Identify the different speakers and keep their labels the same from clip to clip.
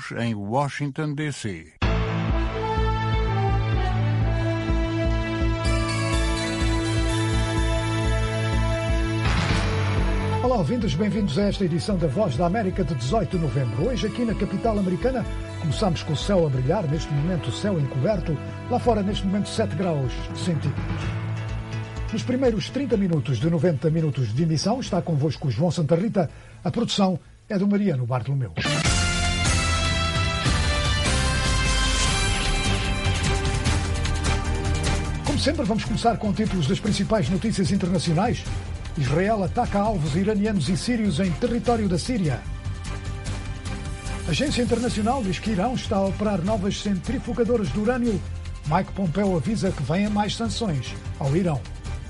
Speaker 1: News em Washington, D.C.
Speaker 2: Olá, ouvintes, bem-vindos a esta edição da Voz da América de 18 de novembro. Hoje, aqui na capital americana, começamos com o céu a brilhar, neste momento o céu encoberto, lá fora neste momento 7 graus centígrados. Nos primeiros 30 minutos de 90 minutos de emissão está convosco o João Santa Rita, a produção é do Mariano Bartolomeu. Como sempre, vamos começar com títulos das principais notícias internacionais. Israel ataca alvos iranianos e sírios em território da Síria. A Agência Internacional diz que Irão está a operar novas centrifugadoras de urânio. Mike Pompeo avisa que vêm mais sanções ao Irão.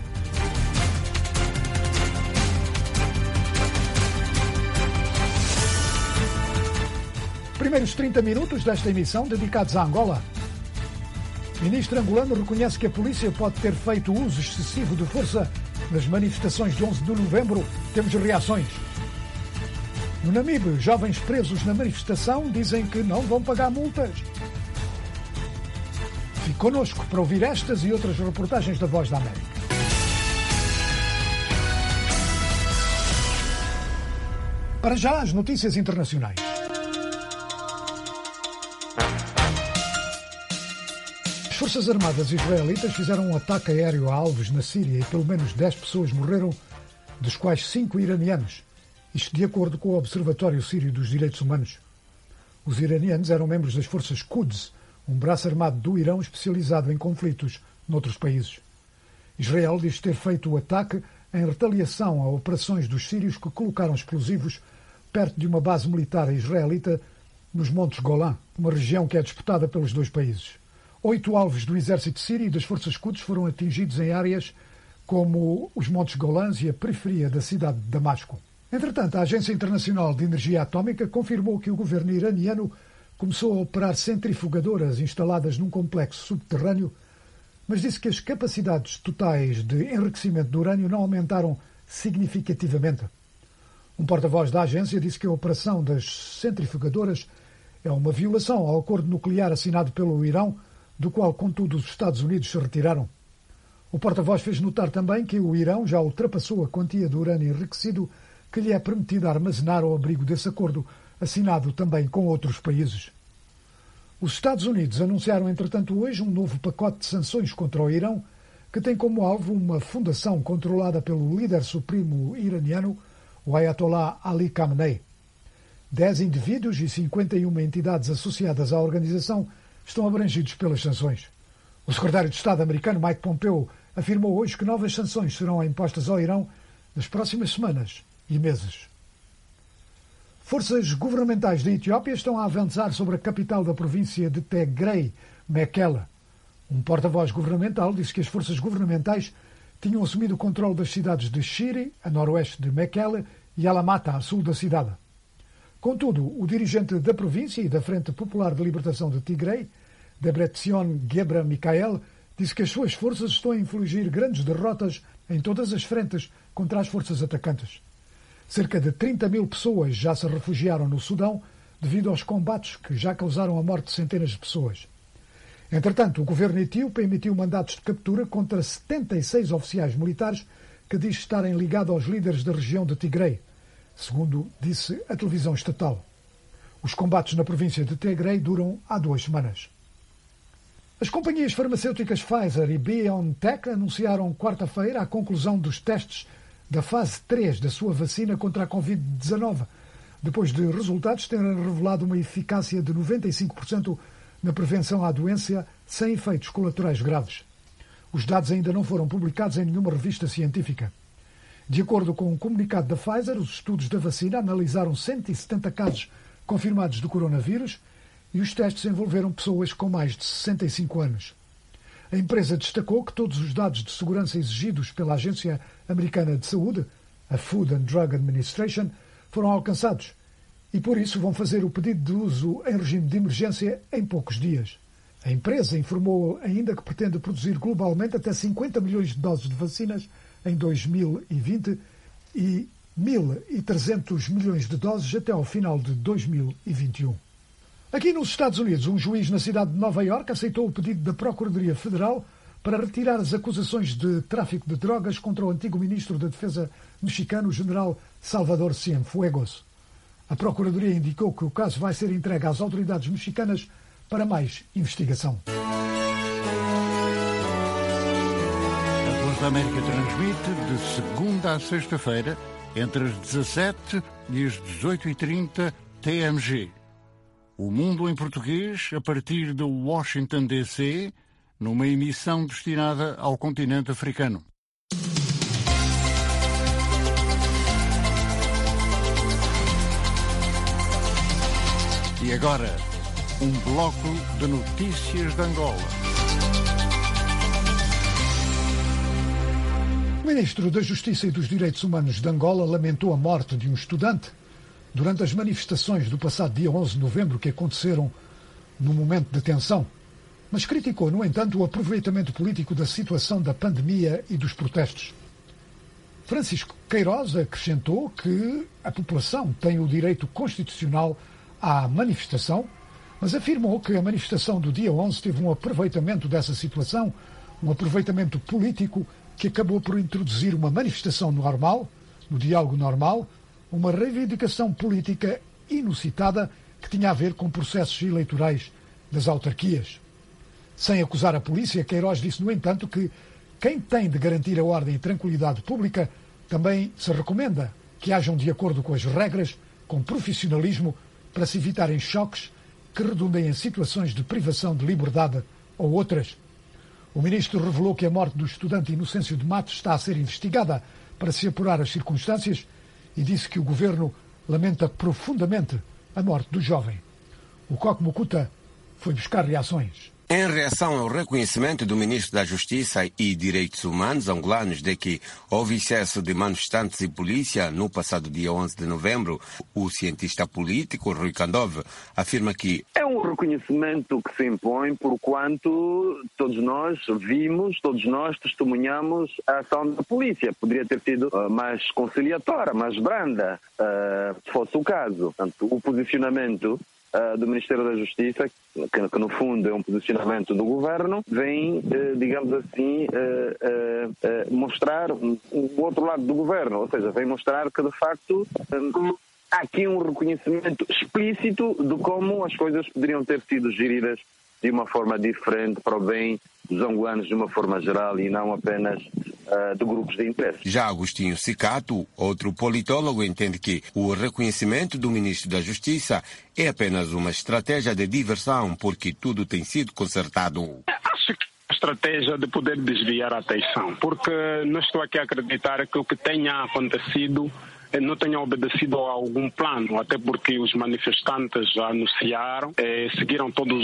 Speaker 2: Primeiros 30 minutos desta emissão dedicados a Angola. O ministro angolano reconhece que a polícia pode ter feito uso excessivo de força nas manifestações de 11 de novembro. Temos reações. No Namibe, jovens presos na manifestação dizem que não vão pagar multas. Fique connosco para ouvir estas e outras reportagens da Voz da América. Para já, as notícias internacionais. As Forças Armadas israelitas fizeram um ataque aéreo a alvos na Síria e pelo menos 10 pessoas morreram, dos quais 5 iranianos. Isto de acordo com o Observatório Sírio dos Direitos Humanos. Os iranianos eram membros das forças Quds, um braço armado do Irão especializado em conflitos noutros países. Israel diz ter feito o ataque em retaliação a operações dos sírios que colocaram explosivos perto de uma base militar israelita nos Montes Golã, uma região que é disputada pelos dois países. 8 alvos do exército sírio e das forças Quds foram atingidos em áreas como os Montes Golãs e a periferia da cidade de Damasco. Entretanto, a Agência Internacional de Energia Atómica confirmou que o governo iraniano começou a operar centrifugadoras instaladas num complexo subterrâneo, mas disse que as capacidades totais de enriquecimento de urânio não aumentaram significativamente. Um porta-voz da agência disse que a operação das centrifugadoras é uma violação ao acordo nuclear assinado pelo Irão, do qual, contudo, os Estados Unidos se retiraram. O porta-voz fez notar também que o Irão já ultrapassou a quantia de urânio enriquecido que lhe é permitido armazenar ao abrigo desse acordo, assinado também com outros países. Os Estados Unidos anunciaram, entretanto, hoje um novo pacote de sanções contra o Irão, que tem como alvo uma fundação controlada pelo líder supremo iraniano, o Ayatollah Ali Khamenei. 10 indivíduos e 51 entidades associadas à organização estão abrangidos pelas sanções. O secretário de Estado americano Mike Pompeo afirmou hoje que novas sanções serão impostas ao Irão nas próximas semanas e meses. Forças governamentais da Etiópia estão a avançar sobre a capital da província de Tigray, Mekelle. Um porta-voz governamental disse que as forças governamentais tinham assumido o controle das cidades de Shire, a noroeste de Mekelle, e Alamata, a sul da cidade. Contudo, o dirigente da província e da Frente Popular de Libertação de Tigray, Debretsion Gebra-Mikael, disse que as suas forças estão a infligir grandes derrotas em todas as frentes contra as forças atacantes. Cerca de 30 mil pessoas já se refugiaram no Sudão devido aos combates que já causaram a morte de centenas de pessoas. Entretanto, o governo etíope emitiu mandatos de captura contra 76 oficiais militares que diz estarem ligados aos líderes da região de Tigray, segundo disse a televisão estatal. Os combates na província de Tigray duram há 2 semanas. As companhias farmacêuticas Pfizer e BioNTech anunciaram quarta-feira a conclusão dos testes da fase 3 da sua vacina contra a Covid-19, depois de resultados terem revelado uma eficácia de 95% na prevenção à doença sem efeitos colaterais graves. Os dados ainda não foram publicados em nenhuma revista científica. De acordo com um comunicado da Pfizer, os estudos da vacina analisaram 170 casos confirmados de coronavírus e os testes envolveram pessoas com mais de 65 anos. A empresa destacou que todos os dados de segurança exigidos pela Agência Americana de Saúde, a Food and Drug Administration, foram alcançados e, por isso, vão fazer o pedido de uso em regime de emergência em poucos dias. A empresa informou ainda que pretende produzir globalmente até 50 milhões de doses de vacinas em 2020 e 1.300 milhões de doses até ao final de 2021. Aqui nos Estados Unidos, um juiz na cidade de Nova Iorque aceitou o pedido da Procuradoria Federal para retirar as acusações de tráfico de drogas contra o antigo ministro da Defesa mexicano, o general Salvador Cienfuegos. A Procuradoria indicou que o caso vai ser entregue às autoridades mexicanas para mais investigação.
Speaker 1: A Voz da América transmite de segunda a sexta-feira, entre as 17 e as 18h30 TMG. O Mundo em Português, a partir de Washington, D.C., numa emissão destinada ao continente africano. E agora, um bloco de notícias de Angola.
Speaker 2: O ministro da Justiça e dos Direitos Humanos de Angola lamentou a morte de um estudante durante as manifestações do passado dia 11 de novembro que aconteceram num momento de tensão, mas criticou, no entanto, o aproveitamento político da situação da pandemia e dos protestos. Francisco Queiroz acrescentou que a população tem o direito constitucional à manifestação, mas afirmou que a manifestação do dia 11 teve um aproveitamento dessa situação, um aproveitamento político que acabou por introduzir uma manifestação normal, no diálogo normal, uma reivindicação política inusitada que tinha a ver com processos eleitorais das autarquias. Sem acusar a polícia, Queiroz disse, no entanto, que quem tem de garantir a ordem e tranquilidade pública também se recomenda que hajam de acordo com as regras, com profissionalismo, para se evitarem choques que redundem em situações de privação de liberdade ou outras. O ministro revelou que a morte do estudante Inocêncio de Matos está a ser investigada para se apurar as circunstâncias e disse que o governo lamenta profundamente a morte do jovem. O Coque Mukuta foi buscar reações.
Speaker 3: Em reação ao reconhecimento do ministro da Justiça e Direitos Humanos angolanos de que houve excesso de manifestantes e polícia no passado dia 11 de novembro, o cientista político Rui Kandove afirma que
Speaker 4: é um reconhecimento que se impõe porquanto todos nós vimos, todos nós testemunhamos a ação da polícia. Poderia ter sido mais conciliatória, mais branda, se fosse o caso. Portanto, o posicionamento do Ministério da Justiça, que no fundo é um posicionamento do Governo, vem, digamos assim, mostrar o outro lado do Governo, ou seja, vem mostrar que de facto há aqui um reconhecimento explícito de como as coisas poderiam ter sido geridas de uma forma diferente para o bem dos angolanos de uma forma geral e não apenas de grupos de interesse.
Speaker 3: Já Agostinho Cicato, outro politólogo, entende que o reconhecimento do ministro da Justiça é apenas uma estratégia de diversão porque tudo tem sido consertado.
Speaker 5: Acho que a estratégia de poder desviar a atenção, porque não estou aqui a acreditar que o que tenha acontecido não tenha obedecido a algum plano, até porque os manifestantes já anunciaram, seguiram todos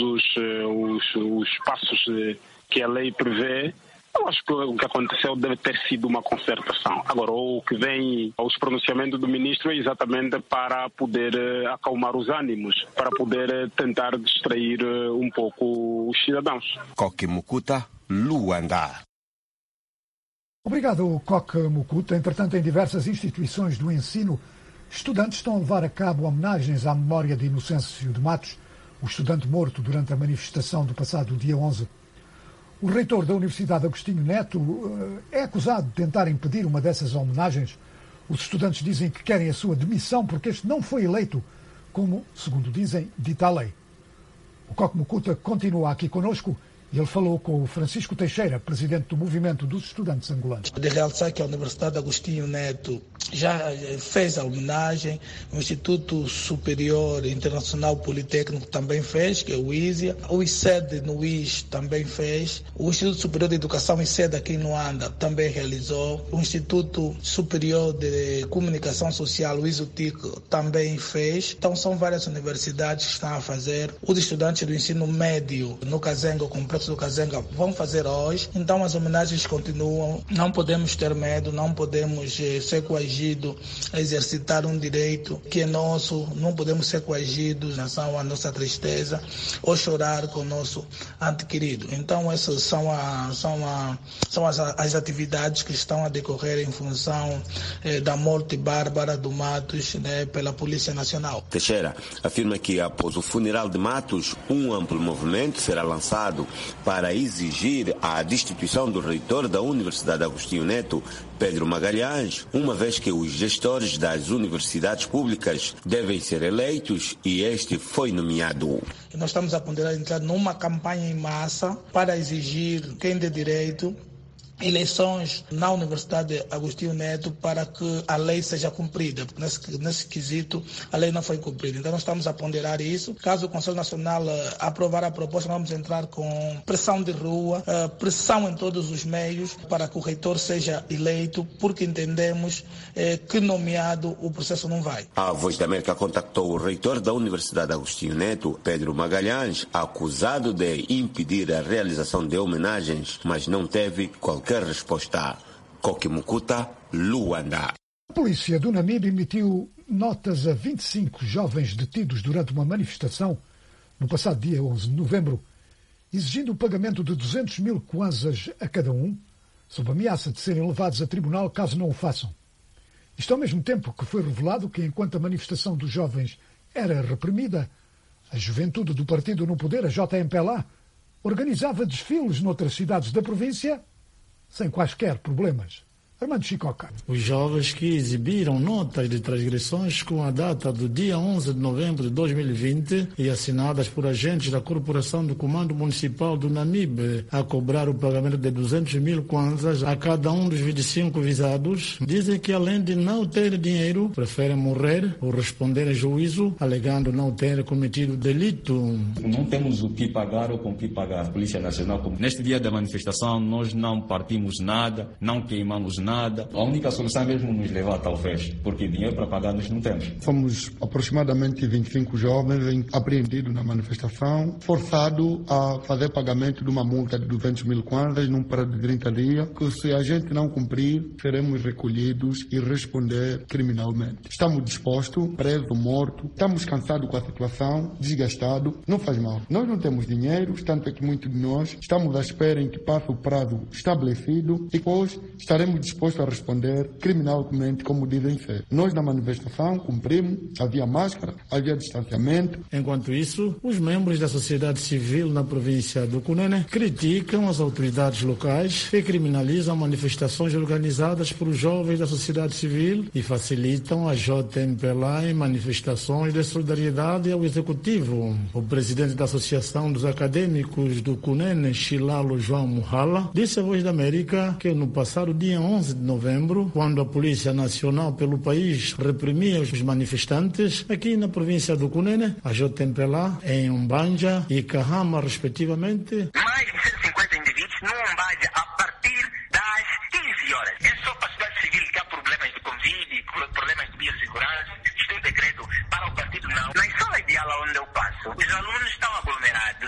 Speaker 5: os passos que a lei prevê. Eu acho que o que aconteceu deve ter sido uma concertação. Agora, o que vem aos pronunciamentos do ministro é exatamente para poder acalmar os ânimos, para poder tentar distrair um pouco os cidadãos.
Speaker 3: Coque Mukuta, Luanda.
Speaker 2: Obrigado, Coque Mukuta. Entretanto, em diversas instituições do ensino, estudantes estão a levar a cabo homenagens à memória de Inocêncio de Matos, o estudante morto durante a manifestação do passado dia 11. O reitor da Universidade Agostinho Neto é acusado de tentar impedir uma dessas homenagens. Os estudantes dizem que querem a sua demissão porque este não foi eleito, como, segundo dizem, dita a lei. O Coque Mukuta continua aqui conosco e ele falou com o Francisco Teixeira, presidente do Movimento dos Estudantes Angolanos.
Speaker 6: De realçar que a Universidade Agostinho Neto já fez a homenagem, o Instituto Superior Internacional Politécnico também fez, que é o ISIA, o ICED no IS também fez, o Instituto Superior de Educação ICED aqui no Luanda também realizou, o Instituto Superior de Comunicação Social, o ISUTIC, também fez. Então são várias universidades que estão a fazer. Os estudantes do ensino médio no Cazengo, Complexo Força do Kazenga vão fazer hoje. Então as homenagens continuam, não podemos ter medo, não podemos ser coagidos a exercitar um direito que é nosso, não podemos ser coagidos em relação à nossa tristeza ou chorar com o nosso ente querido. Então essas são as atividades que estão a decorrer em função da morte bárbara do Matos, né, pela Polícia Nacional.
Speaker 3: Teixeira afirma que após o funeral de Matos, um amplo movimento será lançado para exigir a destituição do reitor da Universidade Agostinho Neto, Pedro Magalhães, uma vez que os gestores das universidades públicas devem ser eleitos e este foi nomeado.
Speaker 6: Nós estamos a ponderar entrar numa campanha em massa para exigir quem dê direito eleições na Universidade Agostinho Neto para que a lei seja cumprida. Nesse quesito, a lei não foi cumprida. Então, nós estamos a ponderar isso. Caso o Conselho Nacional aprovar a proposta, vamos entrar com pressão de rua, pressão em todos os meios para que o reitor seja eleito, porque entendemos que nomeado o processo não vai.
Speaker 3: A Voz da América contactou o reitor da Universidade Agostinho Neto, Pedro Magalhães, acusado de impedir a realização de homenagens, mas não teve qualquer resposta. Kokimukuta, Luanda.
Speaker 2: A polícia do Namibe emitiu notas a 25 jovens detidos durante uma manifestação no passado dia 11 de novembro, exigindo o pagamento de 200 mil kwanzas a cada um, sob ameaça de serem levados a tribunal caso não o façam. Isto ao mesmo tempo que foi revelado que, enquanto a manifestação dos jovens era reprimida, a juventude do partido no poder, a JMPLA, organizava desfiles noutras cidades da província sem quaisquer problemas. Armando Chicoca.
Speaker 7: Os jovens que exibiram notas de transgressões com a data do dia 11 de novembro de 2020 e assinadas por agentes da Corporação do Comando Municipal do Namibe a cobrar o pagamento de 200 mil kwanzas a cada um dos 25 visados, dizem que além de não ter dinheiro, preferem morrer ou responder em juízo, alegando não ter cometido delito.
Speaker 8: Não temos o que pagar ou com o que pagar. A Polícia Nacional, neste dia da manifestação, nós não partimos nada, não queimamos nada. A única solução é mesmo nos levar talvez, porque dinheiro para pagar nós não temos.
Speaker 9: Fomos aproximadamente 25 jovens apreendidos na manifestação, forçados a fazer pagamento de uma multa de 200 mil kwanzas num prazo de 30 dias, que se a gente não cumprir, seremos recolhidos e responder criminalmente. Estamos dispostos, preso, morto, estamos cansados com a situação, desgastados, não faz mal. Nós não temos dinheiro, tanto é que muitos de nós estamos à espera em que passe o prazo estabelecido e depois estaremos dispostos a responder criminalmente, como dizem ser. Nós, na manifestação, cumprimos, havia máscara, havia distanciamento.
Speaker 7: Enquanto isso, os membros da sociedade civil na província do Cunene criticam as autoridades locais que criminalizam manifestações organizadas por jovens da sociedade civil e facilitam a JMPLA em manifestações de solidariedade ao Executivo. O presidente da Associação dos Acadêmicos do Cunene, Chilalo João Muhala, disse à Voz da América que no passado dia 11 de novembro, quando a Polícia Nacional pelo país reprimia os manifestantes, aqui na província do Cunene, a JMPLA, em Umbanja e Kahama, respectivamente.
Speaker 10: Mais de 150 indivíduos no Umbanja a partir das 15 horas. É só para a sociedade civil que há problemas de Covid, problemas de biossegurança. Isto é um decreto para o partido não. Nas salas de aula onde eu passo, os alunos estão aglomerados,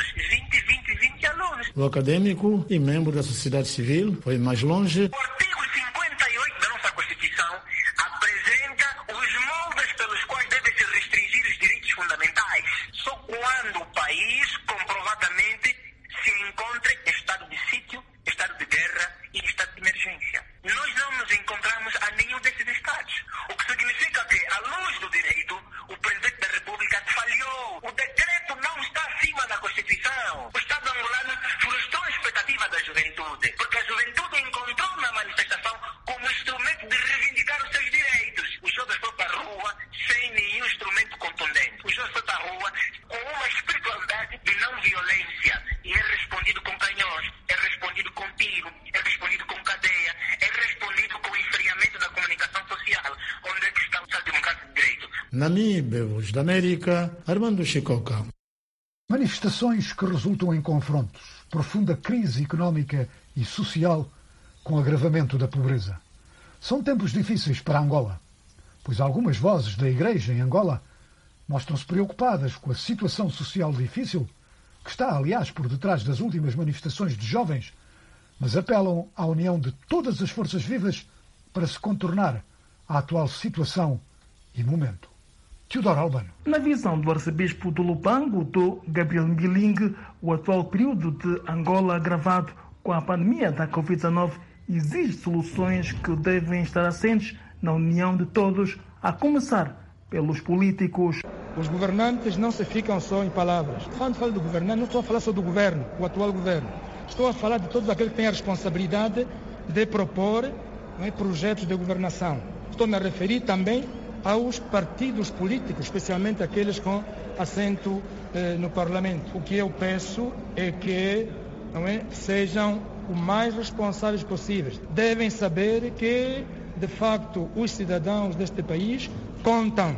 Speaker 10: 20 alunos.
Speaker 7: O acadêmico e membro da sociedade civil foi mais longe.
Speaker 10: Quando o país comprovadamente se encontra em estado de sítio, estado de guerra e estado de emergência. Nós não nos encontramos a nenhum desses estados, o que significa que, à luz do direito, o presidente da República falhou. O decreto não está acima da Constituição. O Estado angolano frustrou a expectativa da juventude, porque a juventude encontrou na manifestação como instrumento de reivindicar os seus direitos. Os jovens foram para a rua sem nenhum instrumento contundente. Os jovens foram para a rua com uma espiritualidade de não violência e é respondido com canhões, é respondido com tiro, é respondido com cadeia, é respondido com o enfriamento da comunicação social. Onde é que está o Estado Democrático de Direito?
Speaker 7: Namibe, Voz da América, Armando Chicoca.
Speaker 2: Manifestações que resultam em confrontos, profunda crise económica e social com agravamento da pobreza. São tempos difíceis para Angola, pois algumas vozes da Igreja em Angola mostram-se preocupadas com a situação social difícil que está, aliás, por detrás das últimas manifestações de jovens, mas apelam à união de todas as forças vivas para se contornar a atual situação e momento. Teodoro Albano.
Speaker 6: Na visão do arcebispo do Lubango, do Gabriel Mbilingue, o atual período de Angola agravado com a pandemia da Covid-19 exige soluções que devem estar assentes na união de todos, a começar pelos políticos.
Speaker 11: Os governantes não se ficam só em palavras. Quando falo do governante, não estou a falar só do governo, o atual governo. Estou a falar de todos aqueles que têm a responsabilidade de propor projetos de governação. Estou-me a referir também aos partidos políticos, especialmente aqueles com assento no Parlamento. O que eu peço é que sejam o mais responsáveis possíveis. Devem saber que, de facto, os cidadãos deste país contam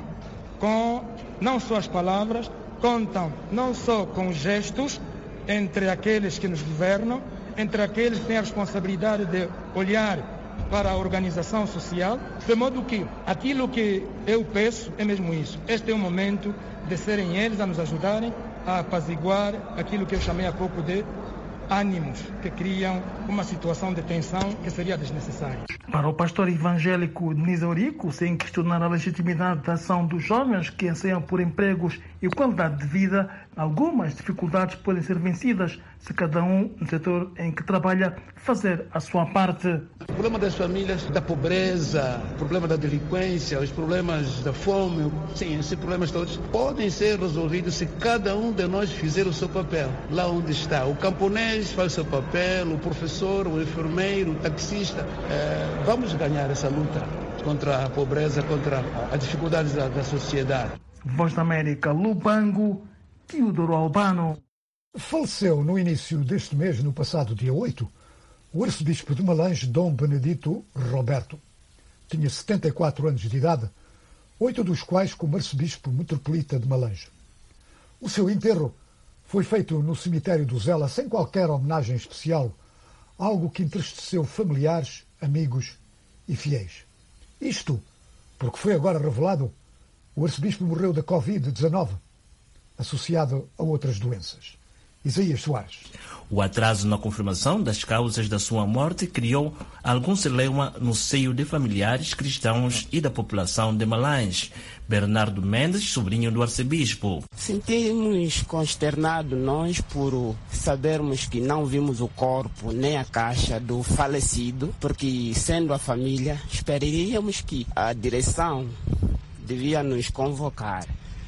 Speaker 11: com não só as palavras, contam não só com os gestos entre aqueles que nos governam, entre aqueles que têm a responsabilidade de olhar para a organização social, de modo que aquilo que eu peço é mesmo isso. Este é o momento de serem eles a nos ajudarem a apaziguar aquilo que eu chamei há pouco de ânimos que criam uma situação de tensão que seria desnecessária.
Speaker 6: Para o pastor evangélico Denise Eurico, sem questionar a legitimidade da ação dos jovens que anseiam por empregos e qualidade de vida, algumas dificuldades podem ser vencidas se cada um no setor em que trabalha fazer a sua parte.
Speaker 12: O problema das famílias, da pobreza, o problema da delinquência, os problemas da fome, sim, esses problemas todos podem ser resolvidos se cada um de nós fizer o seu papel. Lá onde está, o camponês faz o seu papel, o professor, o enfermeiro, o taxista. Vamos ganhar essa luta contra a pobreza, contra as dificuldades da sociedade.
Speaker 6: Voz da América, Lubango, Teodoro Albano.
Speaker 2: Faleceu no início deste mês, no passado dia 8, o arcebispo de Malange, Dom Benedito Roberto. Tinha 74 anos de idade, 8 dos quais como arcebispo metropolita de Malange. O seu enterro foi feito no cemitério do Zela sem qualquer homenagem especial, algo que entristeceu familiares, amigos e fiéis. Isto porque foi agora revelado o arcebispo morreu da Covid-19, associado a outras doenças. Isaías Soares.
Speaker 13: O atraso na confirmação das causas da sua morte criou algum celeuma no seio de familiares cristãos e da população de Malange. Bernardo Mendes, sobrinho do arcebispo.
Speaker 14: Sentimos consternados nós por sabermos que não vimos o corpo nem a caixa do falecido, porque sendo a família, esperaríamos que a direção devia nos convocar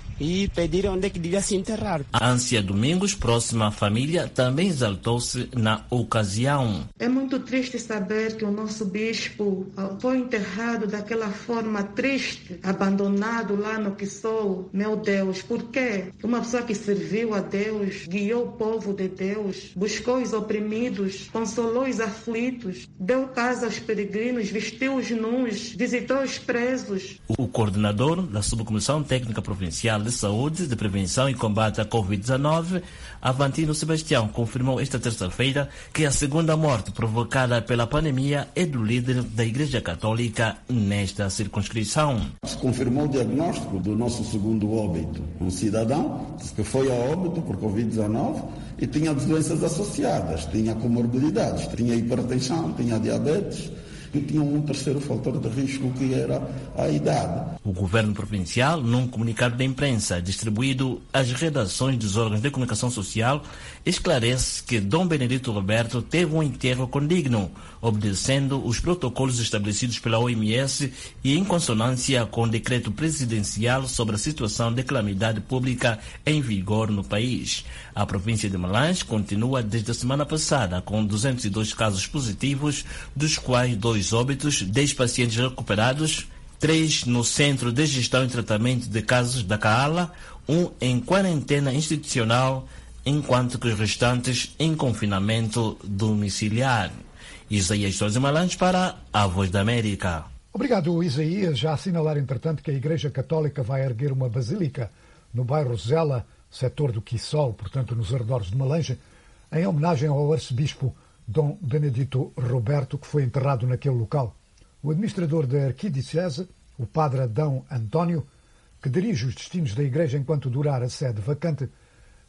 Speaker 14: e pedir onde é que devia se enterrar.
Speaker 13: A Ância Domingos, próxima à família, também exaltou-se na ocasião.
Speaker 15: É muito triste saber que o nosso bispo foi enterrado daquela forma triste, abandonado lá no Quissou. Meu Deus, por quê? Uma pessoa que serviu a Deus, guiou o povo de Deus, buscou os oprimidos, consolou os aflitos, deu casa aos peregrinos, vestiu os nus, visitou os presos.
Speaker 13: O coordenador da Subcomissão Técnica Provincial de Saúde, de Prevenção e Combate à Covid-19, Avantino Sebastião, confirmou esta terça-feira que a segunda morte provocada pela pandemia é do líder da Igreja Católica nesta circunscrição.
Speaker 16: Se confirmou o diagnóstico do nosso segundo óbito, um cidadão que foi a óbito por Covid-19 e tinha doenças associadas, tinha comorbidades, tinha hipertensão, tinha diabetes, e tinha um terceiro fator de risco que era a idade.
Speaker 13: O governo provincial, num comunicado de imprensa distribuído às redações dos órgãos de comunicação social, esclarece que Dom Benedito Roberto teve um enterro condigno, obedecendo os protocolos estabelecidos pela OMS e em consonância com o decreto presidencial sobre a situação de calamidade pública em vigor no país. A província de Malange continua desde a semana passada com 202 casos positivos, dos quais 2 óbitos, 10 pacientes recuperados, 3 no Centro de Gestão e Tratamento de Casos da CAALA, 1 em quarentena institucional, enquanto que os restantes em confinamento domiciliar. Isaías Soares de Malange para a Voz da América.
Speaker 2: Obrigado, Isaías. Já assinalar, entretanto, que a Igreja Católica vai erguer uma basílica no bairro Zela, setor do Quissol, portanto nos arredores de Malange, em homenagem ao arcebispo Dom Benedito Roberto, que foi enterrado naquele local. O administrador da arquidiocese, o padre Adão António, que dirige os destinos da Igreja enquanto durar a sede vacante,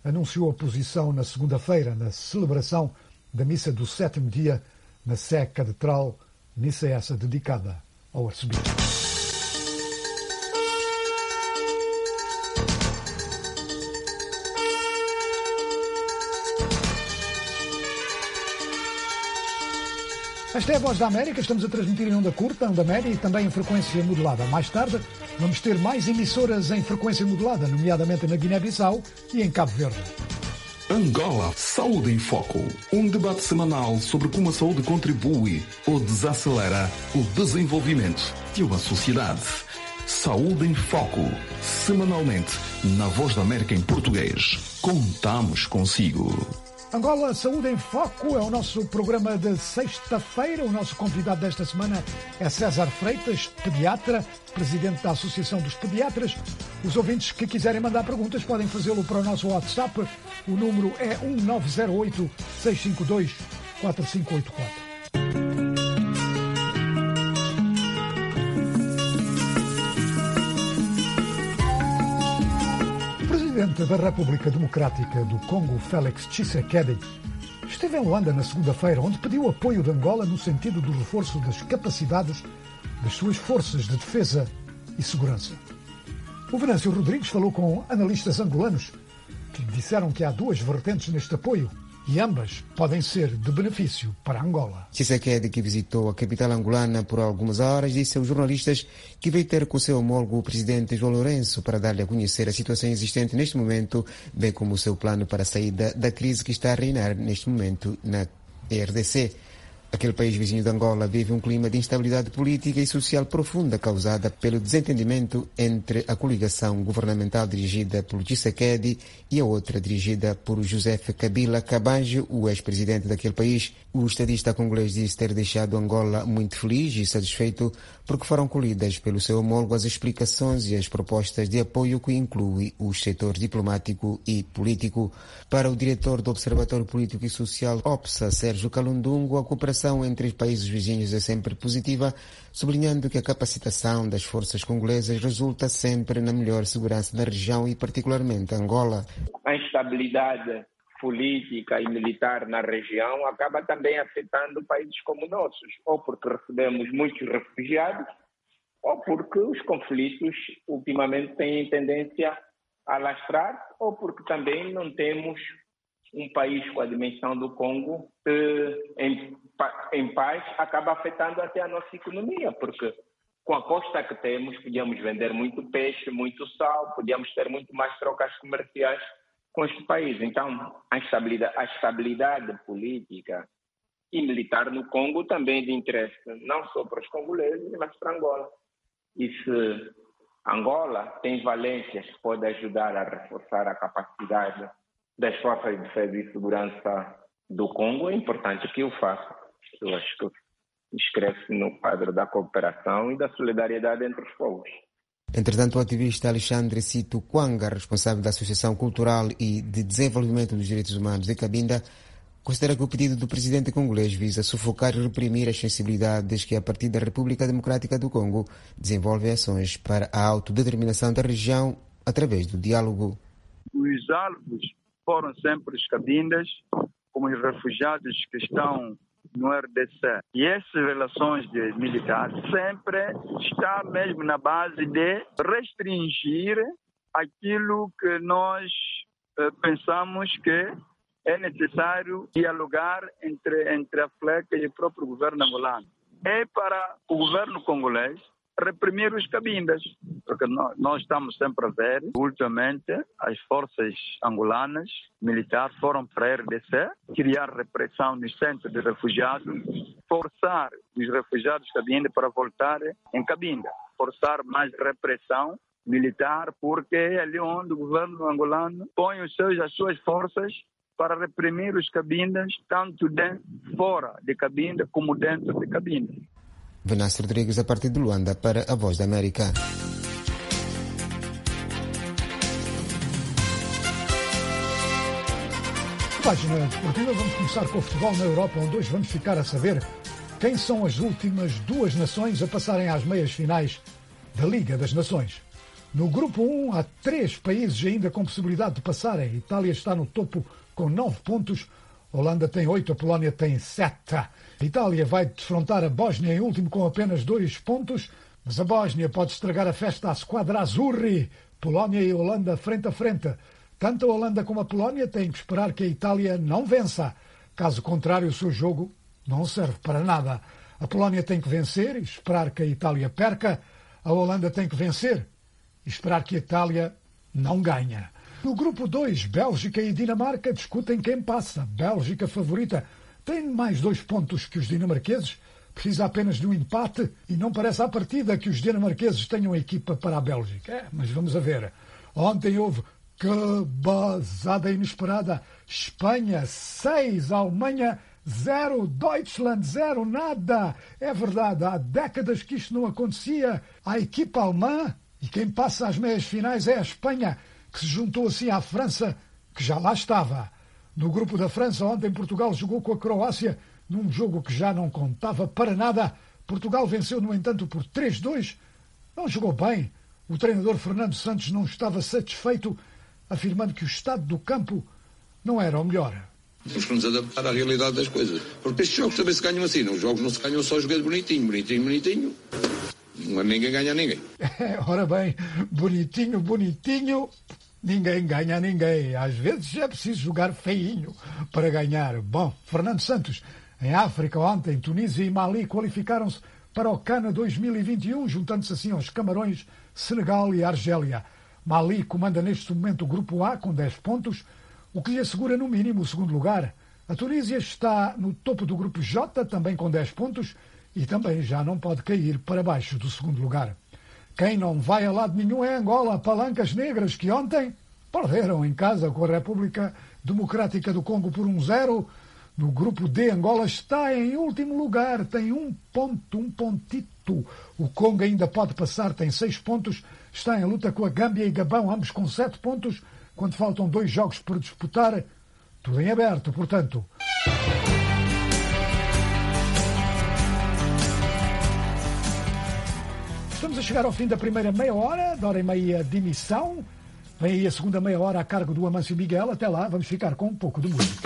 Speaker 2: anunciou a posição na segunda-feira na celebração da missa do 7º dia na Sé Catedral, missa essa dedicada ao arcebispo. Esta é a Voz da América, estamos a transmitir em onda curta, onda média e também em frequência modulada. Mais tarde vamos ter mais emissoras em frequência modulada, nomeadamente na Guiné-Bissau e em Cabo Verde.
Speaker 17: Angola, Saúde em Foco. Um debate semanal sobre como a saúde contribui ou desacelera o desenvolvimento de uma sociedade. Saúde em Foco, semanalmente, na Voz da América em português. Contamos consigo.
Speaker 2: Angola, Saúde em Foco é o nosso programa de sexta-feira. O nosso convidado desta semana é César Freitas, pediatra, presidente da Associação dos Pediatras. Os ouvintes que quiserem mandar perguntas podem fazê-lo para o nosso WhatsApp. O número é 1908-652-4584. O presidente da República Democrática do Congo, Félix Tshisekedi, esteve em Luanda na segunda-feira, onde pediu apoio de Angola no sentido do reforço das capacidades das suas forças de defesa e segurança. O Venâncio Rodrigues falou com analistas angolanos que disseram que há duas vertentes neste apoio e ambas podem ser de benefício para Angola.
Speaker 18: Tshisekedi, que visitou a capital angolana por algumas horas, disse aos jornalistas que veio ter com o seu homólogo, o presidente João Lourenço, para dar-lhe a conhecer a situação existente neste momento, bem como o seu plano para a saída da crise que está a reinar neste momento na RDC. Aquele país vizinho de Angola vive um clima de instabilidade política e social profunda causada pelo desentendimento entre a coligação governamental dirigida por Tshisekedi e a outra dirigida por Joseph Kabila Kabange, o ex-presidente daquele país. O estadista congolês disse ter deixado Angola muito feliz e satisfeito porque foram colhidas pelo seu homólogo as explicações e as propostas de apoio que inclui os setores diplomático e político. Para o diretor do Observatório Político e Social OPSA, Sérgio Calundungo, a cooperação entre os países vizinhos é sempre positiva, sublinhando que a capacitação das forças congolesas resulta sempre na melhor segurança da região e particularmente Angola.
Speaker 19: A instabilidade política e militar na região acaba também afetando países como nossos, ou porque recebemos muitos refugiados, ou porque os conflitos ultimamente têm tendência a alastrar, ou porque também não temos um país com a dimensão do Congo que em paz acaba afetando até a nossa economia, porque com a costa que temos podíamos vender muito peixe, muito sal, podíamos ter muito mais trocas comerciais com este país. Então, a estabilidade política e militar no Congo também é de interesse, não só para os congoleses, mas para Angola. E se Angola tem valências que podem ajudar a reforçar a capacidade das forças de defesa e segurança do Congo, é importante que o faça. Eu acho que inscreve-se no quadro da cooperação e da solidariedade entre os povos.
Speaker 18: Entretanto, o ativista Alexandre Cito Kwanga, responsável da Associação Cultural e de Desenvolvimento dos Direitos Humanos de Cabinda, considera que o pedido do presidente congolês visa sufocar e reprimir as sensibilidades que, a partir da República Democrática do Congo, desenvolve ações para a autodeterminação da região através do diálogo.
Speaker 20: Os alvos foram sempre os cabindas, como os refugiados que estão no RDC. E essas relações de militares sempre está mesmo na base de restringir aquilo que nós pensamos que é necessário dialogar entre a FLEC e o próprio governo angolano. É para o governo congolês reprimir os cabindas, porque nós estamos sempre a ver, ultimamente, as forças angolanas militares foram para a RDC, criar repressão nos centros de refugiados, forçar os refugiados cabinda para voltar em Cabinda, forçar mais repressão militar, porque é ali onde o governo angolano põe as suas forças para reprimir os cabindas, tanto fora de Cabinda como dentro de Cabinda.
Speaker 18: Venâncio Rodrigues, a partir de Luanda, para a Voz da América.
Speaker 2: Página desportiva, vamos começar com o futebol na Europa, onde hoje vamos ficar a saber quem são as últimas duas nações a passarem às meias finais da Liga das Nações. No grupo 1 há 3 países ainda com possibilidade de passarem. A Itália está no topo com 9 pontos, a Holanda tem 8, a Polónia tem 7. A Itália vai defrontar a Bósnia em último com apenas 2 pontos, mas a Bósnia pode estragar a festa à Squadra Azzurri. Polónia e Holanda frente a frente. Tanto a Holanda como a Polónia têm que esperar que a Itália não vença. Caso contrário, o seu jogo não serve para nada. A Polónia tem que vencer e esperar que a Itália perca. A Holanda tem que vencer e esperar que a Itália não ganhe. No grupo 2, Bélgica e Dinamarca discutem quem passa. Bélgica favorita tem mais 2 pontos que os dinamarqueses, precisa apenas de um empate e não parece à partida que os dinamarqueses tenham a equipa para a Bélgica. Mas vamos a ver. Ontem houve cabazada inesperada. Espanha 6, Alemanha 0, Deutschland 0, nada. É verdade, há décadas que isto não acontecia. A equipa alemã, e quem passa às meias finais é a Espanha, que se juntou assim à França, que já lá estava. No grupo da França, ontem Portugal jogou com a Croácia num jogo que já não contava para nada. Portugal venceu, no entanto, por 3-2. Não jogou bem. O treinador Fernando Santos não estava satisfeito, afirmando que o estado do campo não era o melhor.
Speaker 21: Temos que nos adaptar à realidade das coisas. Porque estes jogos também se ganham assim. Os jogos não se ganham só jogando bonitinho. Ninguém ganha a ninguém.
Speaker 2: Ora bem, bonitinho, ninguém ganha a ninguém. Às vezes é preciso jogar feinho para ganhar. Bom, Fernando Santos, em África ontem, Tunísia e Mali qualificaram-se para o CAN 2021, juntando-se assim aos Camarões, Senegal e Argélia. Mali comanda neste momento o grupo A com 10 pontos, o que lhe assegura no mínimo o segundo lugar. A Tunísia está no topo do grupo J, também com 10 pontos, e também já não pode cair para baixo do segundo lugar. Quem não vai a lado nenhum é Angola, Palancas Negras, que ontem perderam em casa com a República Democrática do Congo por 1-0. No grupo D, Angola está em último lugar, tem um pontito. O Congo ainda pode passar, tem 6 pontos, está em luta com a Gâmbia e Gabão, ambos com 7 pontos, quando faltam 2 jogos por disputar. Tudo em aberto, portanto. Estamos a chegar ao fim da primeira meia hora, da hora e meia de emissão. Vem aí a segunda meia hora a cargo do Amâncio Miguel. Até lá, vamos ficar com um pouco de música.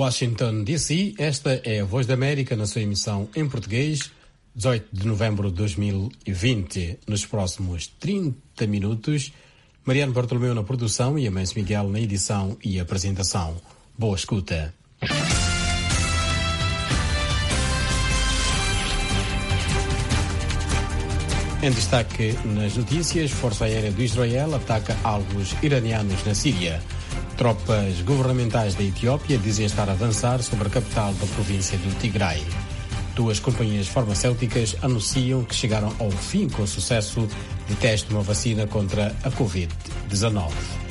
Speaker 1: Washington, D.C., esta é a Voz da América na sua emissão em português, 18 de novembro de 2020. Nos próximos 30 minutos, Mariano Bartolomeu na produção e Amancio Miguel na edição e apresentação. Boa escuta. Em destaque nas notícias, Força Aérea do Israel ataca alvos iranianos na Síria. Tropas governamentais da Etiópia dizem estar a avançar sobre a capital da província do Tigray. 2 companhias farmacêuticas anunciam que chegaram ao fim com sucesso de teste de uma vacina contra a Covid-19.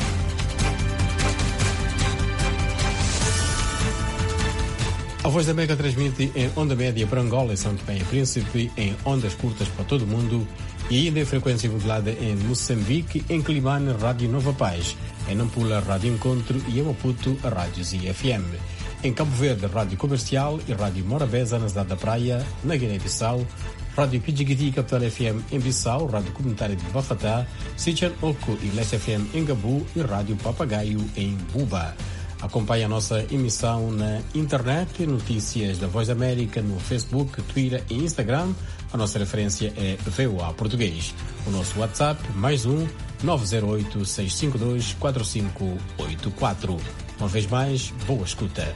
Speaker 1: A Voz da América transmite em onda média para Angola e São Tomé e Príncipe, em ondas curtas para todo o mundo e ainda em frequência modulada em Moçambique, em Climane, Rádio Nova Paz, em Nampula, Rádio Encontro e em Maputo, a Rádio ZFM. Em Cabo Verde, Rádio Comercial e Rádio Morabeza, na cidade da Praia, na Guiné-Bissau, Rádio Pidjigiti e Capital FM em Bissau, Rádio Comunitária de Bafatá, Sichan Oco e Leste FM em Gabu e Rádio Papagaio em Buba. Acompanhe a nossa emissão na internet, notícias da Voz da América no Facebook, Twitter e Instagram. A nossa referência é VOA Português. O nosso WhatsApp, +1 908 652 4584. Uma vez mais, boa escuta.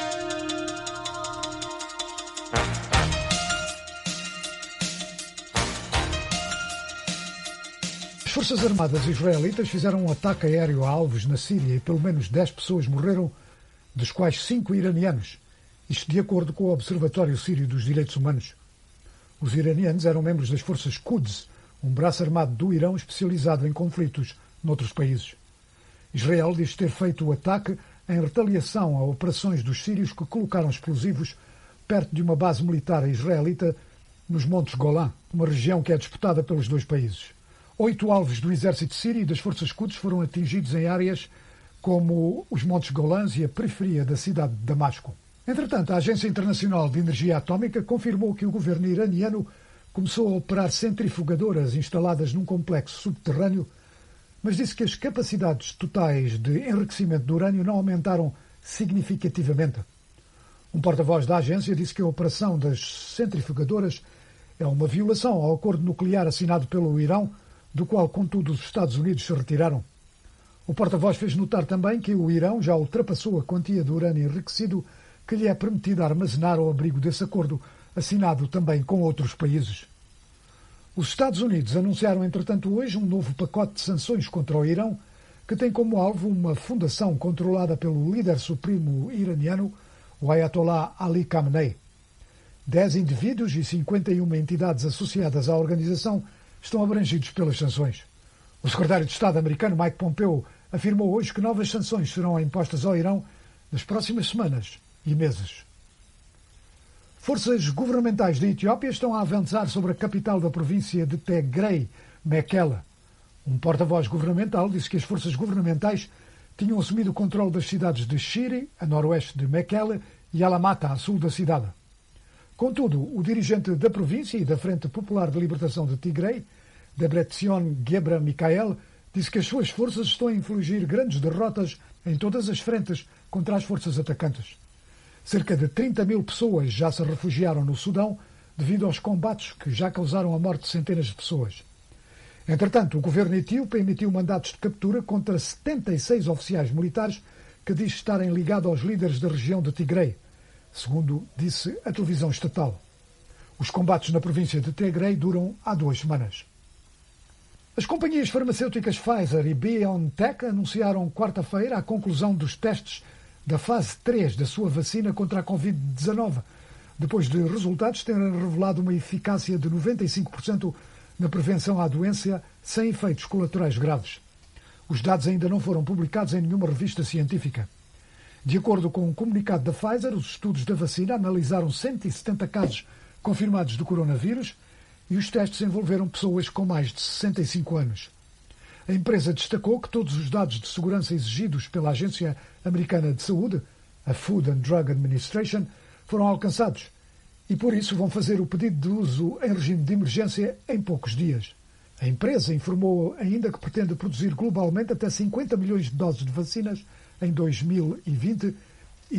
Speaker 2: As Forças Armadas israelitas fizeram um ataque aéreo a alvos na Síria e pelo menos 10 pessoas morreram, dos quais 5 iranianos. Isto de acordo com o Observatório Sírio dos Direitos Humanos. Os iranianos eram membros das forças Quds, um braço armado do Irão especializado em conflitos noutros países. Israel diz ter feito o ataque em retaliação a operações dos sírios que colocaram explosivos perto de uma base militar israelita nos Montes Golã, uma região que é disputada pelos 2 países. 8 alvos do exército sírio e das forças Quds foram atingidos em áreas como os Montes Golãs e a periferia da cidade de Damasco. Entretanto, a Agência Internacional de Energia Atómica confirmou que o governo iraniano começou a operar centrifugadoras instaladas num complexo subterrâneo, mas disse que as capacidades totais de enriquecimento de urânio não aumentaram significativamente. Um porta-voz da agência disse que a operação das centrifugadoras é uma violação ao acordo nuclear assinado pelo Irão, do qual, contudo, os Estados Unidos se retiraram. O porta-voz fez notar também que o Irão já ultrapassou a quantia de urânio enriquecido que lhe é permitido armazenar ao abrigo desse acordo, assinado também com outros países. Os Estados Unidos anunciaram, entretanto, hoje um novo pacote de sanções contra o Irão, que tem como alvo uma fundação controlada pelo líder supremo iraniano, o Ayatollah Ali Khamenei. 10 indivíduos e 51 entidades associadas à organização estão abrangidos pelas sanções. O secretário de Estado americano Mike Pompeo afirmou hoje que novas sanções serão impostas ao Irão nas próximas semanas e meses. Forças governamentais da Etiópia estão a avançar sobre a capital da província de Tigray, Mekelle. Um porta-voz governamental disse que as forças governamentais tinham assumido o controle das cidades de Shire, a noroeste de Mekelle, e Alamata, a sul da cidade. Contudo, o dirigente da província e da Frente Popular de Libertação de Tigray, Debretsion Gebra-Mikael, disse que as suas forças estão a infligir grandes derrotas em todas as frentes contra as forças atacantes. Cerca de 30 mil pessoas já se refugiaram no Sudão devido aos combates que já causaram a morte de centenas de pessoas. Entretanto, o governo etíope emitiu mandatos de captura contra 76 oficiais militares que diz estarem ligados aos líderes da região de Tigray, segundo disse a televisão estatal. Os combates na província de Tigray duram há 2 semanas. As companhias farmacêuticas Pfizer e BioNTech anunciaram quarta-feira a conclusão dos testes da fase 3 da sua vacina contra a Covid-19, depois de resultados terem revelado uma eficácia de 95% na prevenção à doença sem efeitos colaterais graves. Os dados ainda não foram publicados em nenhuma revista científica. De acordo com um comunicado da Pfizer, os estudos da vacina analisaram 170 casos confirmados do coronavírus e os testes envolveram pessoas com mais de 65 anos. A empresa destacou que todos os dados de segurança exigidos pela Agência Americana de Saúde, a Food and Drug Administration, foram alcançados e, por isso, vão fazer o pedido de uso em regime de emergência em poucos dias. A empresa informou ainda que pretende produzir globalmente até 50 milhões de doses de vacinas em 2020 e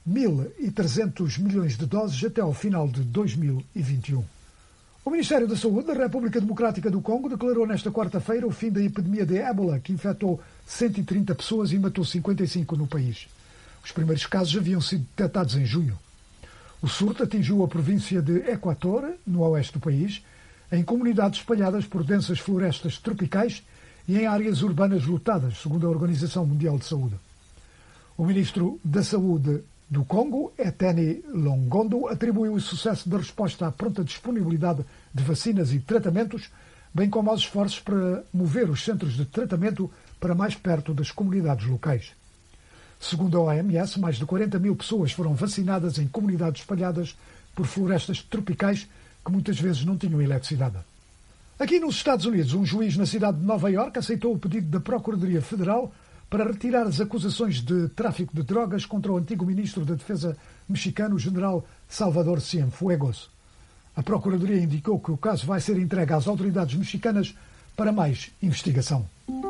Speaker 2: 1.300 milhões de doses até ao final de 2021. O Ministério da Saúde da República Democrática do Congo declarou nesta quarta-feira o fim da epidemia de ébola, que infectou 130 pessoas e matou 55 no país. Os primeiros casos haviam sido detectados em junho. O surto atingiu a província de Equator, no oeste do país, em comunidades espalhadas por densas florestas tropicais e em áreas urbanas lotadas, segundo a Organização Mundial de Saúde. O ministro da Saúde do Congo, Eteni Longondo, atribuiu o sucesso da resposta à pronta disponibilidade de vacinas e tratamentos, bem como aos esforços para mover os centros de tratamento para mais perto das comunidades locais. Segundo a OMS, mais de 40 mil pessoas foram vacinadas em comunidades espalhadas por florestas tropicais que muitas vezes não tinham eletricidade. Aqui nos Estados Unidos, um juiz na cidade de Nova Iorque aceitou o pedido da Procuradoria Federal para retirar as acusações de tráfico de drogas contra o antigo ministro da Defesa mexicano, o general Salvador Cienfuegos. A Procuradoria indicou que o caso vai ser entregue às autoridades mexicanas para mais investigação.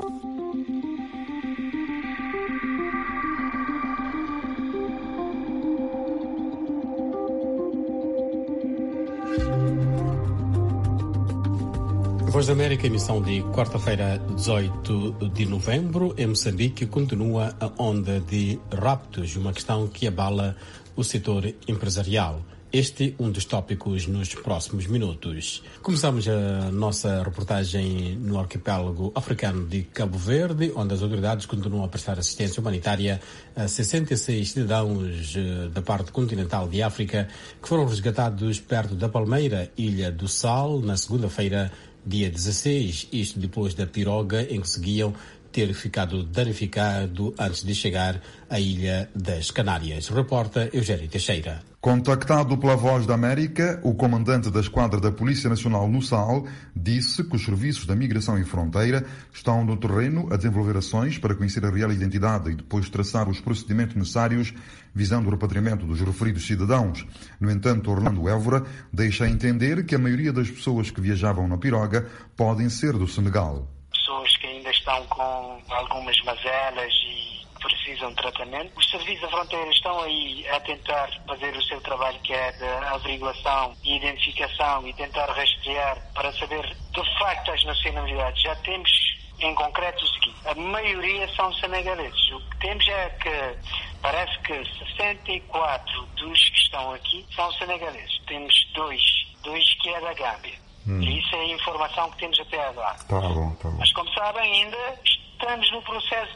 Speaker 1: Voz da América, emissão de quarta-feira, 18 de novembro. Em Moçambique continua a onda de raptos, uma questão que abala o setor empresarial. Este é um dos tópicos nos próximos minutos. Começamos a nossa reportagem no arquipélago africano de Cabo Verde, onde as autoridades continuam a prestar assistência humanitária a 66 cidadãos da parte continental de África que foram resgatados perto da Palmeira, Ilha do Sal, na segunda-feira, dia 16, isto depois da piroga em que seguiam ter ficado danificado antes de chegar à Ilha das Canárias. Reporta Eugênio Teixeira.
Speaker 4: Contactado pela Voz da América, o comandante da esquadra da Polícia Nacional no Sal disse que os serviços da Migração e Fronteira estão no terreno a desenvolver ações para conhecer a real identidade e depois traçar os procedimentos necessários visando o repatriamento dos referidos cidadãos. No entanto, Orlando Évora deixa entender que a maioria das pessoas que viajavam na piroga podem ser do Senegal.
Speaker 22: Pessoas que ainda estão com algumas mazelas e precisam de tratamento. Os serviços da fronteira estão aí a tentar fazer o seu trabalho, que é de averiguação e identificação, e tentar rastrear para saber de facto as nacionalidades. Já temos em concreto o seguinte: a maioria são senegaleses. O que temos é que parece que 64 dos que estão aqui são senegaleses. Temos dois que é da Gâmbia. E isso é a informação que temos até agora.
Speaker 4: Tá bom.
Speaker 22: Mas como sabem, ainda estamos no processo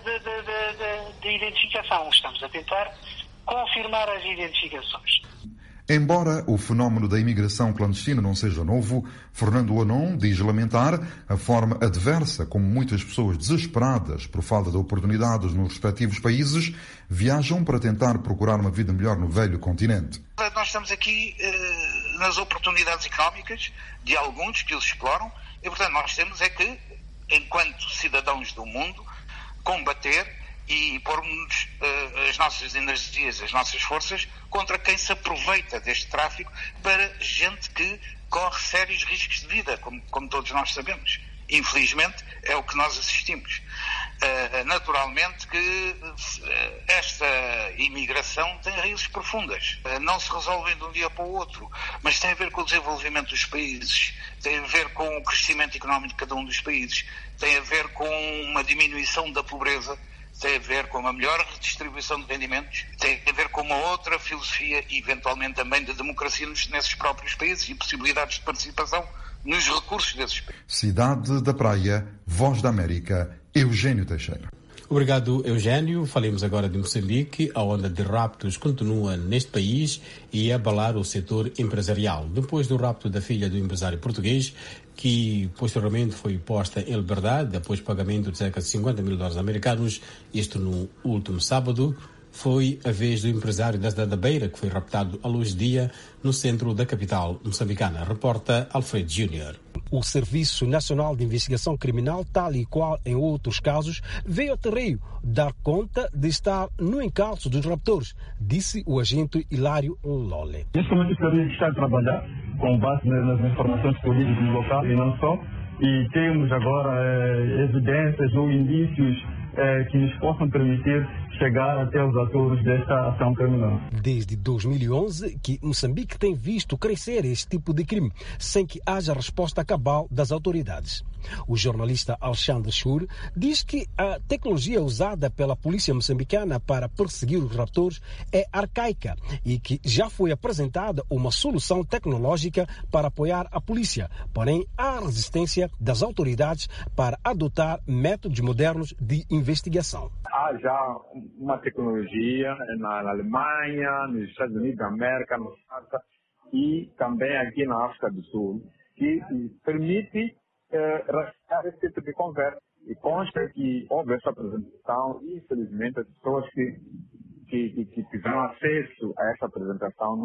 Speaker 22: de identificação. Estamos a tentar confirmar as identificações.
Speaker 4: Embora o fenómeno da imigração clandestina não seja novo, Fernando Anon diz lamentar a forma adversa como muitas pessoas desesperadas por falta de oportunidades nos respectivos países viajam para tentar procurar uma vida melhor no velho continente.
Speaker 23: Nós estamos aqui nas oportunidades económicas de alguns que os exploram e, portanto, nós temos é que, enquanto cidadãos do mundo, combater e pormos as nossas energias, as nossas forças contra quem se aproveita deste tráfico para gente que corre sérios riscos de vida, como todos nós sabemos. Infelizmente, é o que nós assistimos. Naturalmente que esta imigração tem raízes profundas. Não se resolvem de um dia para o outro, mas tem a ver com o desenvolvimento dos países, tem a ver com o crescimento económico de cada um dos países, tem a ver com uma diminuição da pobreza, tem a ver com uma melhor redistribuição de rendimentos, tem a ver com uma outra filosofia e, eventualmente, também de democracia nesses próprios países e possibilidades de participação nos recursos desses países.
Speaker 4: Cidade da Praia, Voz da América, Eugênio Teixeira.
Speaker 1: Obrigado, Eugênio. Falemos agora de Moçambique. A onda de raptos continua neste país e a abalar o setor empresarial. Depois do rapto da filha do empresário português, que posteriormente foi posta em liberdade após pagamento de cerca de $50 mil americanos, isto no último sábado, foi a vez do empresário da cidade da Beira, que foi raptado à luz do dia no centro da capital moçambicana. Reporta Alfredo Júnior.
Speaker 24: O Serviço Nacional de Investigação Criminal, tal e qual em outros casos, veio ao terreiro dar conta de estar no encalço dos raptores, disse o agente Hilário Lole.
Speaker 25: Neste momento o serviço está a trabalhar com base nas informações políticas do local e não só, e temos agora evidências ou indícios que nos possam permitir chegar até os atores desta ação criminal.
Speaker 24: Desde 2011 que Moçambique tem visto crescer este tipo de crime, sem que haja resposta cabal das autoridades. O jornalista Alexandre Schur diz que a tecnologia usada pela polícia moçambicana para perseguir os raptores é arcaica e que já foi apresentada uma solução tecnológica para apoiar a polícia, porém há resistência das autoridades para adotar métodos modernos de investigação.
Speaker 3: Há já uma tecnologia na Alemanha, nos Estados Unidos da América, na França e também aqui na África do Sul, que permite rastrear esse tipo de conversa. E consta que houve essa apresentação e, infelizmente, as pessoas que tiveram acesso a essa apresentação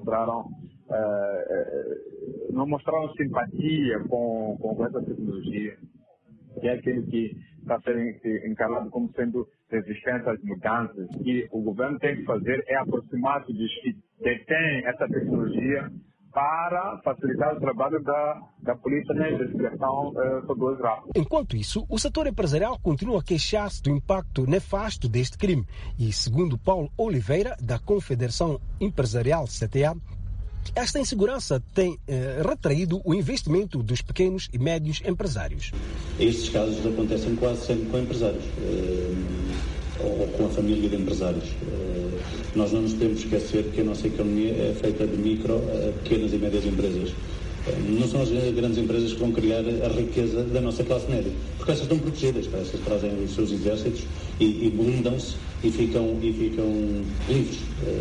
Speaker 3: não mostraram simpatia com essa tecnologia, que é aquele que está sendo encarado como sendo resistente às mudanças. E o governo tem que fazer é aproximar-se dos que detêm essa tecnologia para facilitar o trabalho da polícia na investigação sobre os raptos.
Speaker 24: Enquanto isso, o setor empresarial continua a queixar-se do impacto nefasto deste crime. E, segundo Paulo Oliveira, da Confederação Empresarial CTA, esta insegurança tem retraído o investimento dos pequenos e médios empresários.
Speaker 5: Estes casos acontecem quase sempre com empresários ou com a família de empresários. Nós não nos podemos esquecer que a nossa economia é feita de micro, pequenas e médias empresas. Não são as grandes empresas que vão criar a riqueza da nossa classe média, porque essas estão protegidas, essas trazem os seus exércitos e blindam-se e ficam livres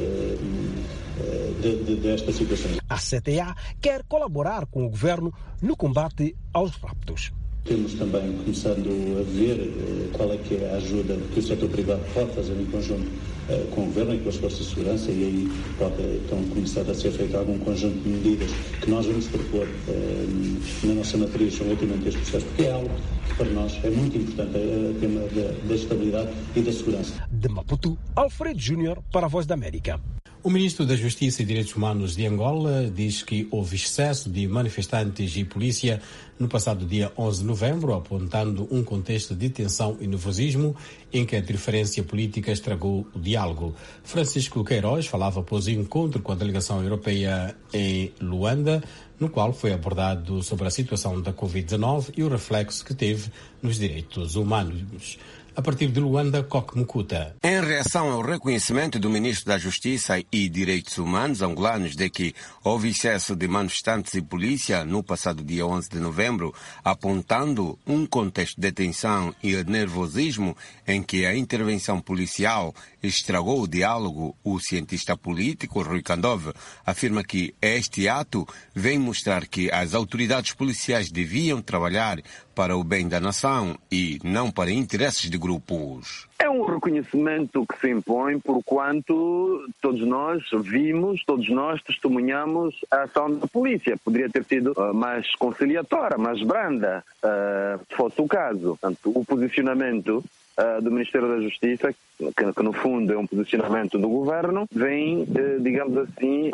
Speaker 5: desta situação.
Speaker 24: A CTA quer colaborar com o governo no combate aos raptos.
Speaker 5: Temos também começando a ver qual é que é a ajuda que o setor privado pode fazer em conjunto com o governo e com as forças de segurança, e aí pode começar a ser feito algum conjunto de medidas que nós vamos propor na nossa matriz relativamente a este processo, porque é algo que para nós é muito importante, o tema da estabilidade e da segurança.
Speaker 24: De Maputo, Alfredo Júnior para a Voz da América.
Speaker 1: O ministro da Justiça e Direitos Humanos de Angola diz que houve excesso de manifestantes e polícia no passado dia 11 de novembro, apontando um contexto de tensão e nervosismo em que a interferência política estragou o diálogo. Francisco Queiroz falava após o encontro com a delegação europeia em Luanda, no qual foi abordado sobre a situação da Covid-19 e o reflexo que teve nos direitos humanos. A partir de Luanda, Coque Mukuta.
Speaker 8: Em reação ao reconhecimento do ministro da Justiça e Direitos Humanos angolanos de que houve excesso de manifestantes e polícia no passado dia 11 de novembro, apontando um contexto de tensão e nervosismo em que a intervenção policial estragou o diálogo, o cientista político Rui Kandove afirma que este ato vem mostrar que as autoridades policiais deviam trabalhar para o bem da nação e não para interesses de grupos.
Speaker 9: É um reconhecimento que se impõe porquanto todos nós vimos, todos nós testemunhamos a ação da polícia. Poderia ter sido mais conciliatória, mais branda, se fosse o caso. Portanto, o posicionamento do Ministério da Justiça, que no fundo é um posicionamento do Governo, vem, digamos assim,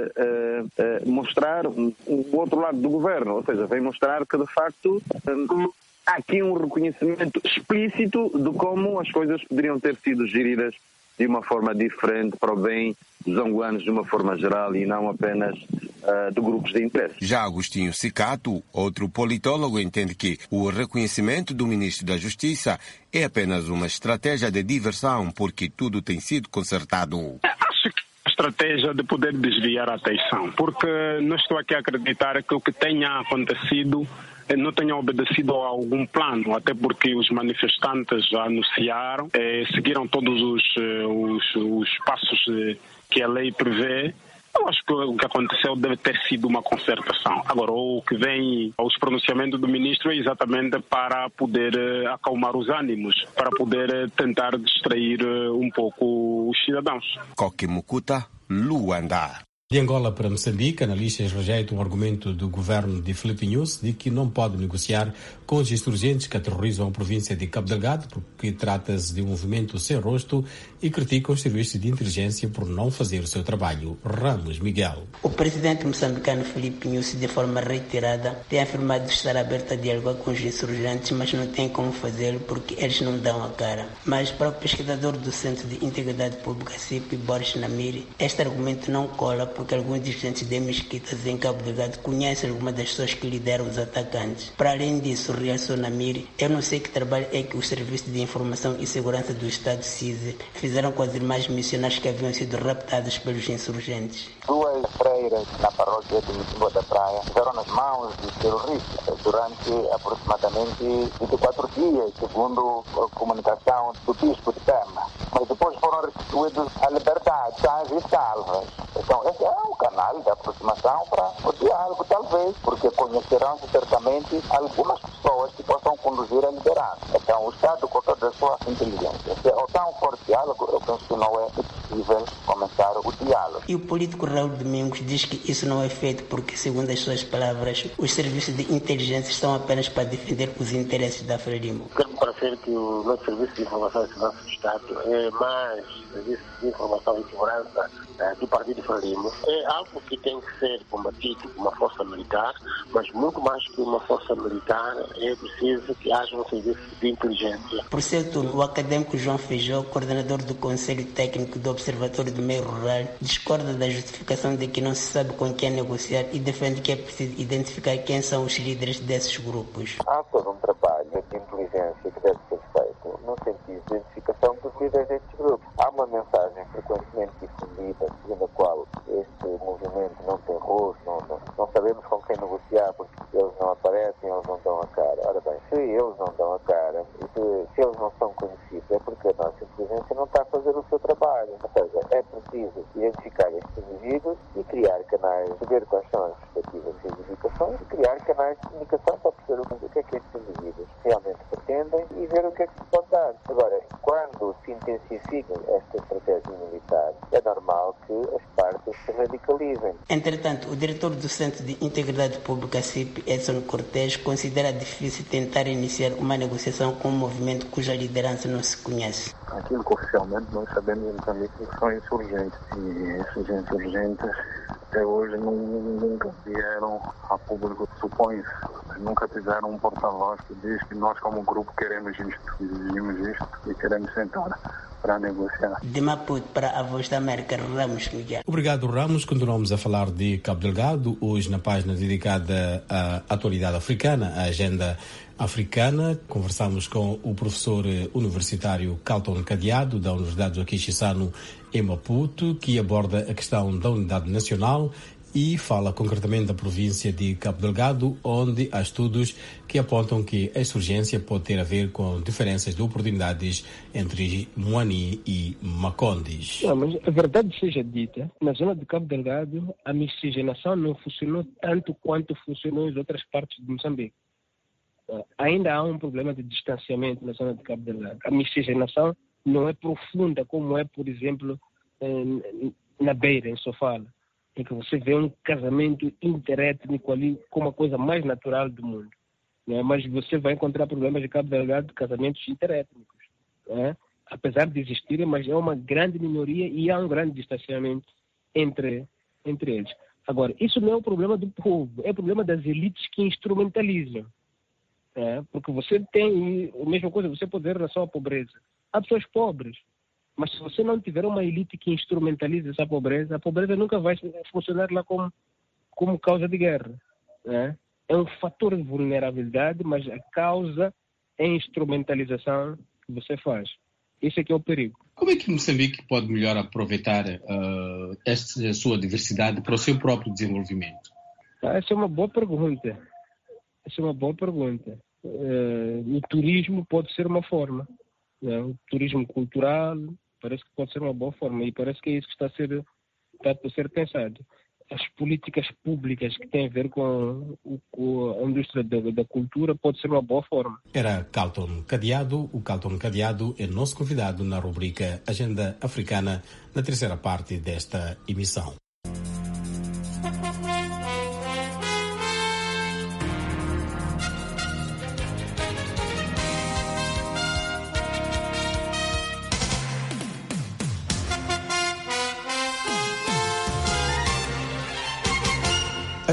Speaker 9: mostrar o outro lado do Governo, ou seja, vem mostrar que de facto há aqui um reconhecimento explícito de como as coisas poderiam ter sido geridas de uma forma diferente para o bem dos angolanos de uma forma geral e não apenas de grupos de interesse.
Speaker 8: Já Agostinho Cicato, outro politólogo, entende que o reconhecimento do ministro da Justiça é apenas uma estratégia de diversão porque tudo tem sido consertado.
Speaker 10: Acho que a estratégia de poder desviar a atenção, porque não estou aqui a acreditar que o que tenha acontecido não tenha obedecido a algum plano, até porque os manifestantes já anunciaram, seguiram todos os passos que a lei prevê. Eu acho que o que aconteceu deve ter sido uma concertação. Agora, o que vem aos pronunciamentos do ministro é exatamente para poder acalmar os ânimos, para poder tentar distrair um pouco os cidadãos.
Speaker 8: Coque Mukuta, Luanda.
Speaker 1: De Angola para Moçambique, analistas rejeitam o argumento do governo de Filipe Nyusi de que não pode negociar com os insurgentes que aterrorizam a província de Cabo Delgado porque trata-se de um movimento sem rosto e criticam os serviços de inteligência por não fazer o seu trabalho. Ramos Miguel.
Speaker 6: O presidente moçambicano Filipe Nyusi, de forma reiterada, tem afirmado estar aberto a dialogar com os insurgentes, mas não tem como fazê-lo porque eles não dão a cara. Mas para o pesquisador do Centro de Integridade Pública, CIP, Boris Namiri, este argumento não cola porque alguns dirigentes de mesquitas em Cabo Delgado conhecem algumas das pessoas que lideram os atacantes. Para além disso, realçou Namiri, eu não sei que trabalho é que os serviços de informação e segurança do Estado CISE fizeram com as irmãs missionárias que haviam sido raptadas pelos insurgentes.
Speaker 7: Duas freiras na paróquia de Mitimboa da Praia estiveram nas mãos dos terroristas durante aproximadamente 24 dias, segundo a comunicação do bispo de Pema. Mas depois foram restituídos à liberdade, sãs e salvas. Então, esse é um canal de aproximação para o diálogo, talvez, porque conhecerão certamente algumas pessoas que possam conduzir a liderança. Então, o Estado, com toda a sua inteligência, se não for diálogo, eu penso que não é possível começar o diálogo.
Speaker 6: E o político Raul Domingos diz que isso não é feito porque, segundo as suas palavras, os serviços de inteligência estão apenas para defender os interesses da Frelimo.
Speaker 11: Quero me parecer que o nosso Serviço de Informação e Segurança do Estado é mais Serviço de Informação e Segurança do Partido Frelimo. É algo que tem que ser combatido com uma força militar, mas muito mais que uma força militar, é preciso que haja um serviço de inteligência.
Speaker 6: Por seu turno, o académico João Feijó, coordenador do Conselho Técnico do Observatório do Meio Rural, discorda da justificação de que não se sabe com quem negociar e defende que é preciso identificar quem são os líderes desses grupos.
Speaker 7: Há todo um trabalho de inteligência que deve ser feito no sentido de identificação dos líderes destes grupos. Há uma mensagem frequentemente difundida segundo a qual este movimento não tem rosto, não sabemos com quem negociar porque eles não aparecem, eles não dão a cara. Ora bem, se eles não dão a cara e se eles não são conhecidos é porque a nossa inteligência não está a fazer o seu trabalho. Ou seja, é preciso identificar estes indivíduos e criar canais, saber quais são as respectivas reivindicações e criar canais de comunicação para perceber o que é que estes indivíduos realmente pretendem e ver o que é que se pode dar. Agora, quando se intensifica esta estratégia militar, é normal que as partes se radicalizem.
Speaker 6: Entretanto, o diretor do Centro de Integridade Pública, CIP, Edson Cortés, considera difícil tentar iniciar uma negociação com um movimento cuja liderança não se conhece.
Speaker 12: Aquilo que oficialmente nós sabemos em Moçambique são insurgentes. E esses insurgentes até hoje nunca vieram a público, supõe-se. Nunca tiveram um porta-voz que diz que nós como grupo queremos isto, exigimos isto e queremos sentar para negociar.
Speaker 6: De Maputo para a Voz da América, Ramos Miguel.
Speaker 1: Obrigado, Ramos. Continuamos a falar de Cabo Delgado, hoje na página dedicada à atualidade africana, à agenda africana. Conversamos com o professor universitário Calton Cadeado, da Universidade Joaquim Chissano, em Maputo, que aborda a questão da unidade nacional e fala concretamente da província de Cabo Delgado, onde há estudos que apontam que a insurgência pode ter a ver com diferenças de oportunidades entre Moani e Macondes.
Speaker 14: Não, mas a verdade seja dita, na zona de Cabo Delgado, a miscigenação não funcionou tanto quanto funcionou em outras partes de Moçambique. Ainda há um problema de distanciamento na zona de Cabo Delgado. A miscigenação não é profunda como é, por exemplo, na Beira, em Sofala, em que você vê um casamento interétnico ali como a coisa mais natural do mundo. Né? Mas você vai encontrar problemas de Cabo Delgado de casamentos interétnicos. Né? Apesar de existirem, mas é uma grande minoria e há um grande distanciamento entre eles. Agora, isso não é o problema do povo, é o problema das elites que instrumentalizam. Porque você tem a mesma coisa, você pode ver em relação à pobreza. Há pessoas pobres, mas se você não tiver uma elite que instrumentaliza essa pobreza, a pobreza nunca vai funcionar lá como causa de guerra. É um fator de vulnerabilidade, mas a causa é a instrumentalização que você faz. Esse é que é o perigo.
Speaker 1: Como é que Moçambique pode melhor aproveitar esta sua diversidade para o seu próprio desenvolvimento?
Speaker 14: Essa é uma boa pergunta. O turismo pode ser uma forma. O turismo cultural parece que pode ser uma boa forma e parece que é isso que está a ser pensado. As políticas públicas que têm a ver com a indústria da cultura pode ser uma boa forma.
Speaker 1: Era Calton Cadeado. O Calton Cadeado é nosso convidado na rubrica Agenda Africana, na terceira parte desta emissão.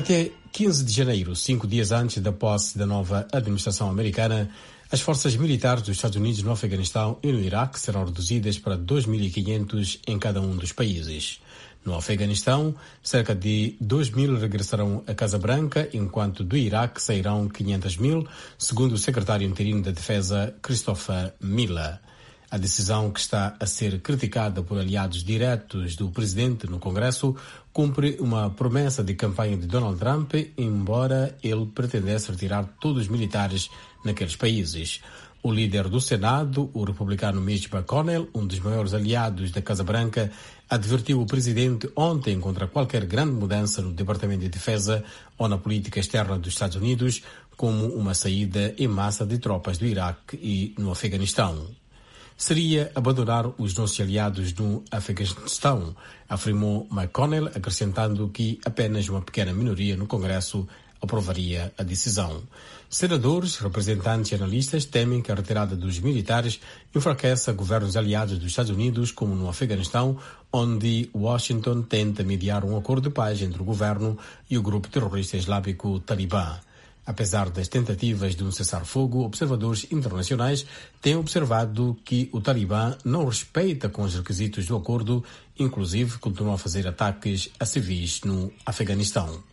Speaker 1: Até 15 de janeiro, 5 dias antes da posse da nova administração americana, as forças militares dos Estados Unidos no Afeganistão e no Iraque serão reduzidas para 2.500 em cada um dos países. No Afeganistão, cerca de 2.000 regressarão à Casa Branca, enquanto do Iraque sairão 500.000, segundo o secretário interino da Defesa, Christopher Miller. A decisão, que está a ser criticada por aliados diretos do presidente no Congresso, cumpre uma promessa de campanha de Donald Trump, embora ele pretendesse retirar todos os militares naqueles países. O líder do Senado, o republicano Mitch McConnell, um dos maiores aliados da Casa Branca, advertiu o presidente ontem contra qualquer grande mudança no Departamento de Defesa ou na política externa dos Estados Unidos, como uma saída em massa de tropas do Iraque e no Afeganistão. Seria abandonar os nossos aliados no Afeganistão, afirmou McConnell, acrescentando que apenas uma pequena minoria no Congresso aprovaria a decisão. Senadores, representantes e analistas temem que a retirada dos militares enfraqueça governos aliados dos Estados Unidos, como no Afeganistão, onde Washington tenta mediar um acordo de paz entre o governo e o grupo terrorista islâmico Talibã. Apesar das tentativas de um cessar-fogo, observadores internacionais têm observado que o Talibã não respeita com os requisitos do acordo, inclusive continua a fazer ataques a civis no Afeganistão.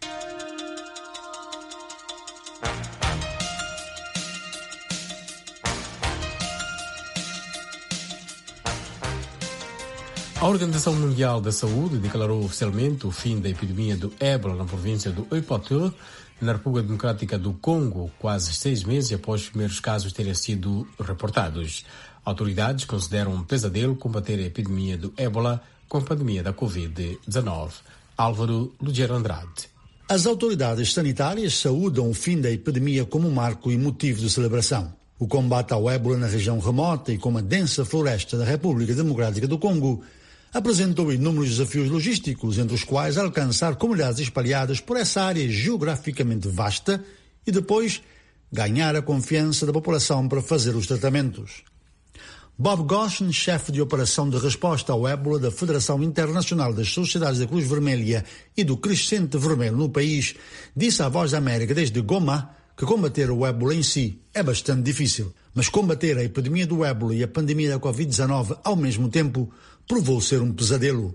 Speaker 1: A Organização Mundial da Saúde declarou oficialmente o fim da epidemia do ébola na província do Equateur, na República Democrática do Congo, quase 6 meses após os primeiros casos terem sido reportados. Autoridades consideram um pesadelo combater a epidemia do ébola com a pandemia da Covid-19. Álvaro Lugero Andrade.
Speaker 13: As autoridades sanitárias saúdam o fim da epidemia como um marco e motivo de celebração. O combate ao ébola na região remota e com a densa floresta da República Democrática do Congo apresentou inúmeros desafios logísticos, entre os quais alcançar comunidades espalhadas por essa área geograficamente vasta e depois ganhar a confiança da população para fazer os tratamentos. Bob Goshen, chefe de operação de resposta ao ébola da Federação Internacional das Sociedades da Cruz Vermelha e do Crescente Vermelho no país, disse à Voz da América desde Goma que combater o ébola em si é bastante difícil, mas combater a epidemia do ébola e a pandemia da Covid-19 ao mesmo tempo provou ser um pesadelo.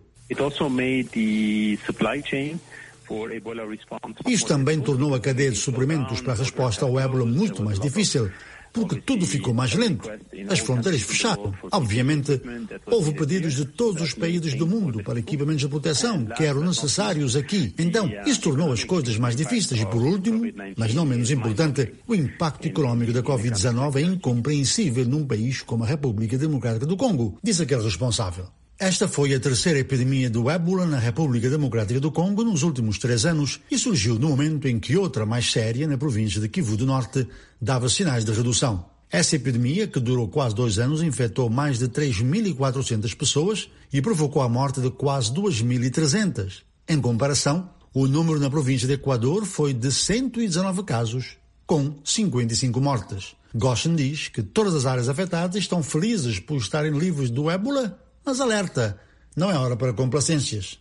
Speaker 13: Isto também tornou a cadeia de suprimentos para a resposta ao ébola muito mais difícil, porque tudo ficou mais lento. As fronteiras fecharam. Obviamente, houve pedidos de todos os países do mundo para equipamentos de proteção que eram necessários aqui. Então, isso tornou as coisas mais difíceis. E por último, mas não menos importante, o impacto económico da Covid-19 é incompreensível num país como a República Democrática do Congo, disse aquele responsável. Esta foi a terceira epidemia do ébola na República Democrática do Congo nos últimos 3 anos e surgiu no momento em que outra mais séria, na província de Kivu do Norte, dava sinais de redução. Essa epidemia, que durou quase 2 anos, infectou mais de 3.400 pessoas e provocou a morte de quase 2.300. Em comparação, o número na província de Equador foi de 119 casos, com 55 mortes. Goshen diz que todas as áreas afetadas estão felizes por estarem livres do ébola, mas alerta, não é hora para complacências.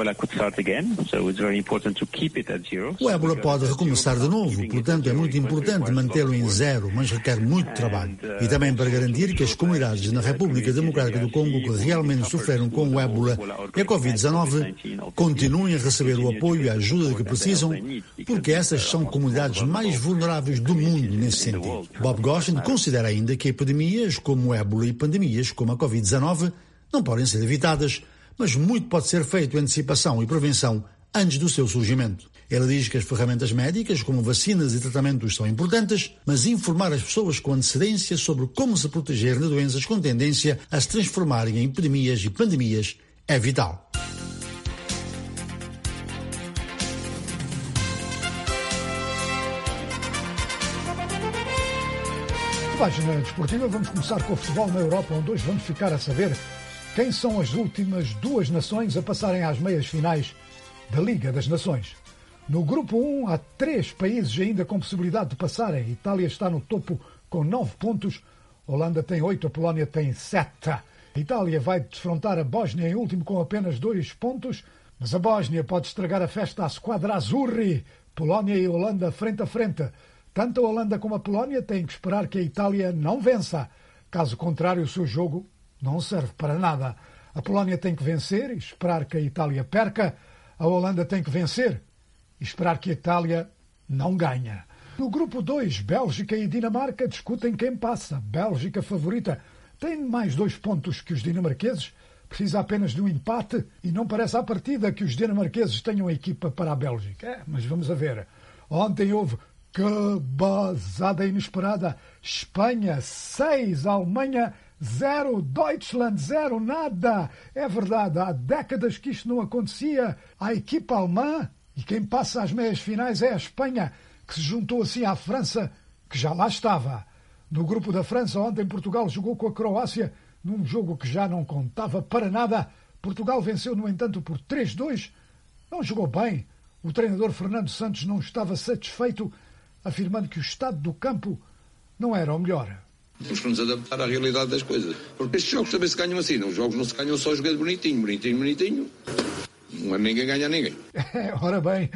Speaker 13: O ébola pode recomeçar de novo, portanto é muito importante mantê-lo em zero, mas requer muito trabalho. E também para garantir que as comunidades na República Democrática do Congo que realmente sofreram com o ébola e a Covid-19 continuem a receber o apoio e a ajuda de que precisam, porque essas são comunidades mais vulneráveis do mundo nesse sentido. Bob Goshen considera ainda que epidemias como o ébola e pandemias como a Covid-19 não podem ser evitadas, mas muito pode ser feito em antecipação e prevenção antes do seu surgimento. Ele diz que as ferramentas médicas, como vacinas e tratamentos, são importantes, mas informar as pessoas com antecedência sobre como se proteger de doenças com tendência a se transformarem em epidemias e pandemias é vital.
Speaker 2: Página desportiva, vamos começar com o futebol na Europa, onde hoje vamos ficar a saber quem são as últimas 2 nações a passarem às meias finais da Liga das Nações. No grupo 1 há 3 países ainda com possibilidade de passarem. Itália está no topo com 9 pontos, Holanda tem 8, a Polónia tem 7. A Itália vai defrontar a Bósnia em último com apenas 2 pontos, Mas a Bósnia pode estragar a festa à Squadra Azzurri. Polónia e Holanda frente a frente. Tanto a Holanda como a Polónia têm que esperar que a Itália não vença. Caso contrário, o seu jogo não serve para nada. A Polónia tem que vencer e esperar que a Itália perca. A Holanda tem que vencer e esperar que a Itália não ganhe. No grupo 2, Bélgica e Dinamarca discutem quem passa. Bélgica favorita. Tem mais 2 pontos que os dinamarqueses. Precisa apenas de um empate e não parece à partida que os dinamarqueses tenham a equipa para a Bélgica. Mas vamos a ver. Ontem houve que basada inesperada. Espanha 6, Alemanha 0, Deutschland 0, nada. É verdade, há décadas que isto não acontecia. A equipa alemã, e quem passa às meias finais é a Espanha, que se juntou assim à França, que já lá estava. No grupo da França, ontem Portugal jogou com a Croácia num jogo que já não contava para nada. Portugal venceu, no entanto, por 3-2. Não jogou bem. O treinador Fernando Santos não estava satisfeito, afirmando que o estado do campo não era o melhor.
Speaker 21: Temos que nos adaptar à realidade das coisas. Porque estes jogos também se ganham assim. Os jogos não se ganham só jogando bonitinho. Não é ninguém ganha a ninguém.
Speaker 2: Ora bem,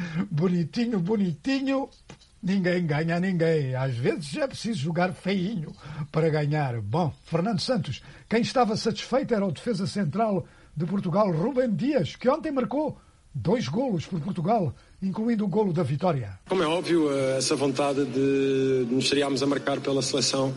Speaker 2: bonitinho, ninguém ganha a ninguém. Às vezes é preciso jogar feinho para ganhar. Bom, Fernando Santos, quem estava satisfeito era o defesa central de Portugal, Rubem Dias, que ontem marcou 2 golos por Portugal, incluindo o golo da vitória.
Speaker 15: Como é óbvio, essa vontade de nos estaríamos a marcar pela seleção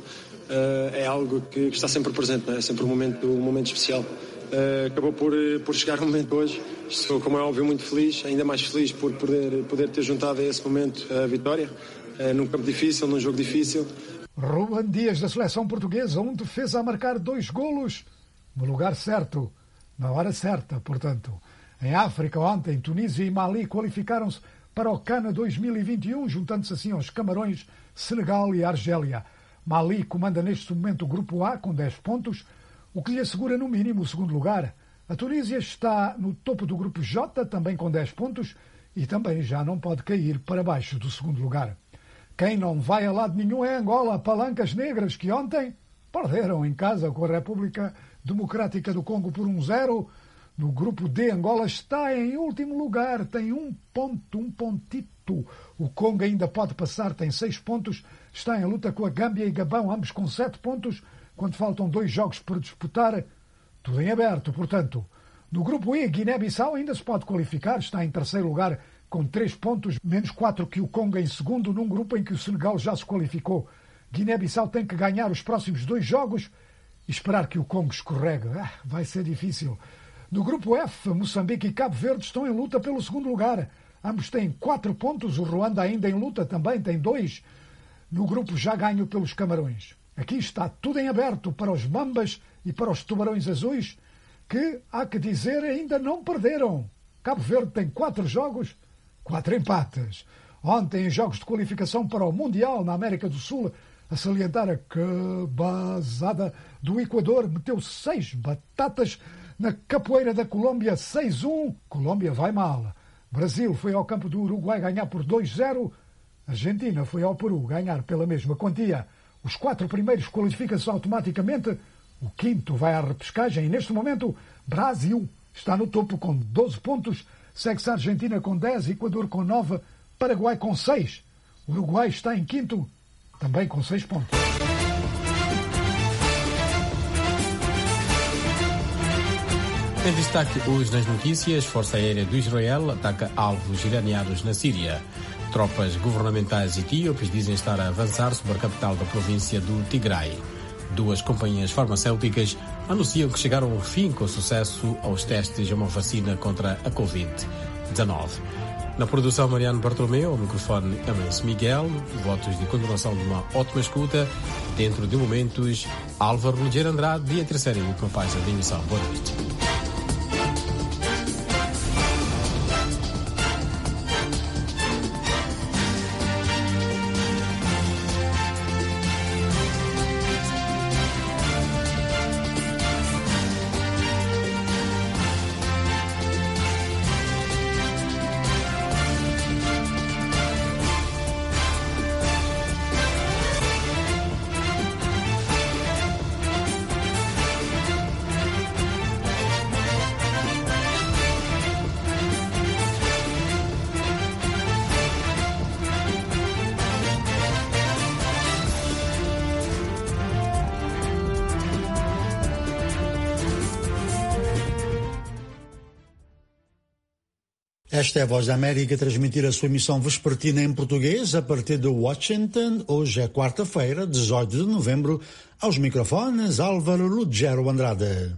Speaker 15: é algo que está sempre presente, é sempre um momento especial. Acabou por chegar o momento hoje. Estou, como é óbvio, muito feliz, ainda mais feliz por poder ter juntado a esse momento a vitória, num campo difícil, num jogo difícil.
Speaker 2: Rubem Dias, da seleção portuguesa, um defesa a marcar 2 golos no lugar certo, na hora certa, portanto. Em África, ontem, Tunísia e Mali qualificaram-se para o CAN 2021, juntando-se assim aos Camarões, Senegal e Argélia. Mali comanda neste momento o grupo A com 10 pontos, o que lhe assegura no mínimo o segundo lugar. A Tunísia está no topo do grupo J, também com 10 pontos, e também já não pode cair para baixo do segundo lugar. Quem não vai a lado nenhum é Angola, Palancas Negras, que ontem perderam em casa com a República Democrática do Congo por 1-0. No grupo D, Angola está em último lugar, tem 1 ponto, 1 pontito. O Congo ainda pode passar, tem 6 pontos, está em luta com a Gâmbia e Gabão, ambos com 7 pontos, quando faltam 2 jogos por disputar. Tudo em aberto, portanto. No grupo E, Guiné-Bissau ainda se pode qualificar, está em terceiro lugar com 3 pontos, menos 4 que o Congo em segundo, num grupo em que o Senegal já se qualificou. Guiné-Bissau tem que ganhar os próximos 2 jogos e esperar que o Congo escorregue. Vai ser difícil. No grupo F, Moçambique e Cabo Verde estão em luta pelo segundo lugar. Ambos têm 4 pontos, o Ruanda ainda em luta também tem 2. No grupo já ganho pelos Camarões. Aqui está tudo em aberto para os Mambas e para os Tubarões Azuis, que, há que dizer, ainda não perderam. Cabo Verde tem 4 jogos, 4 empates. Ontem, em jogos de qualificação para o Mundial na América do Sul, a salientar a cabazada do Equador, meteu 6 batatas na capoeira da Colômbia, 6-1. Colômbia vai mal. Brasil foi ao campo do Uruguai ganhar por 2-0. Argentina foi ao Peru ganhar pela mesma quantia. Os 4 primeiros qualificam-se automaticamente. O 5º vai à repescagem e, neste momento, Brasil está no topo com 12 pontos. Segue-se a Argentina com 10, Equador com 9, Paraguai com 6. Uruguai está em 5º, também com 6 pontos.
Speaker 1: Em destaque hoje nas notícias, Força Aérea do Israel ataca alvos iranianos na Síria. Tropas governamentais etíopes dizem estar a avançar sobre a capital da província do Tigray. 2 companhias farmacêuticas anunciam que chegaram ao fim com sucesso aos testes a uma vacina contra a Covid-19. Na produção, Mariano Bartolomeu, ao microfone Emerson Miguel, votos de continuação de uma ótima escuta. Dentro de momentos, Álvaro Rogério Andrade e a terceira e última página da emissão. Boa noite.
Speaker 13: Esta é a Voz da América a transmitir a sua emissão vespertina em português a partir de Washington. Hoje é quarta-feira, 18 de novembro. Aos microfones, Álvaro Lugero Andrade.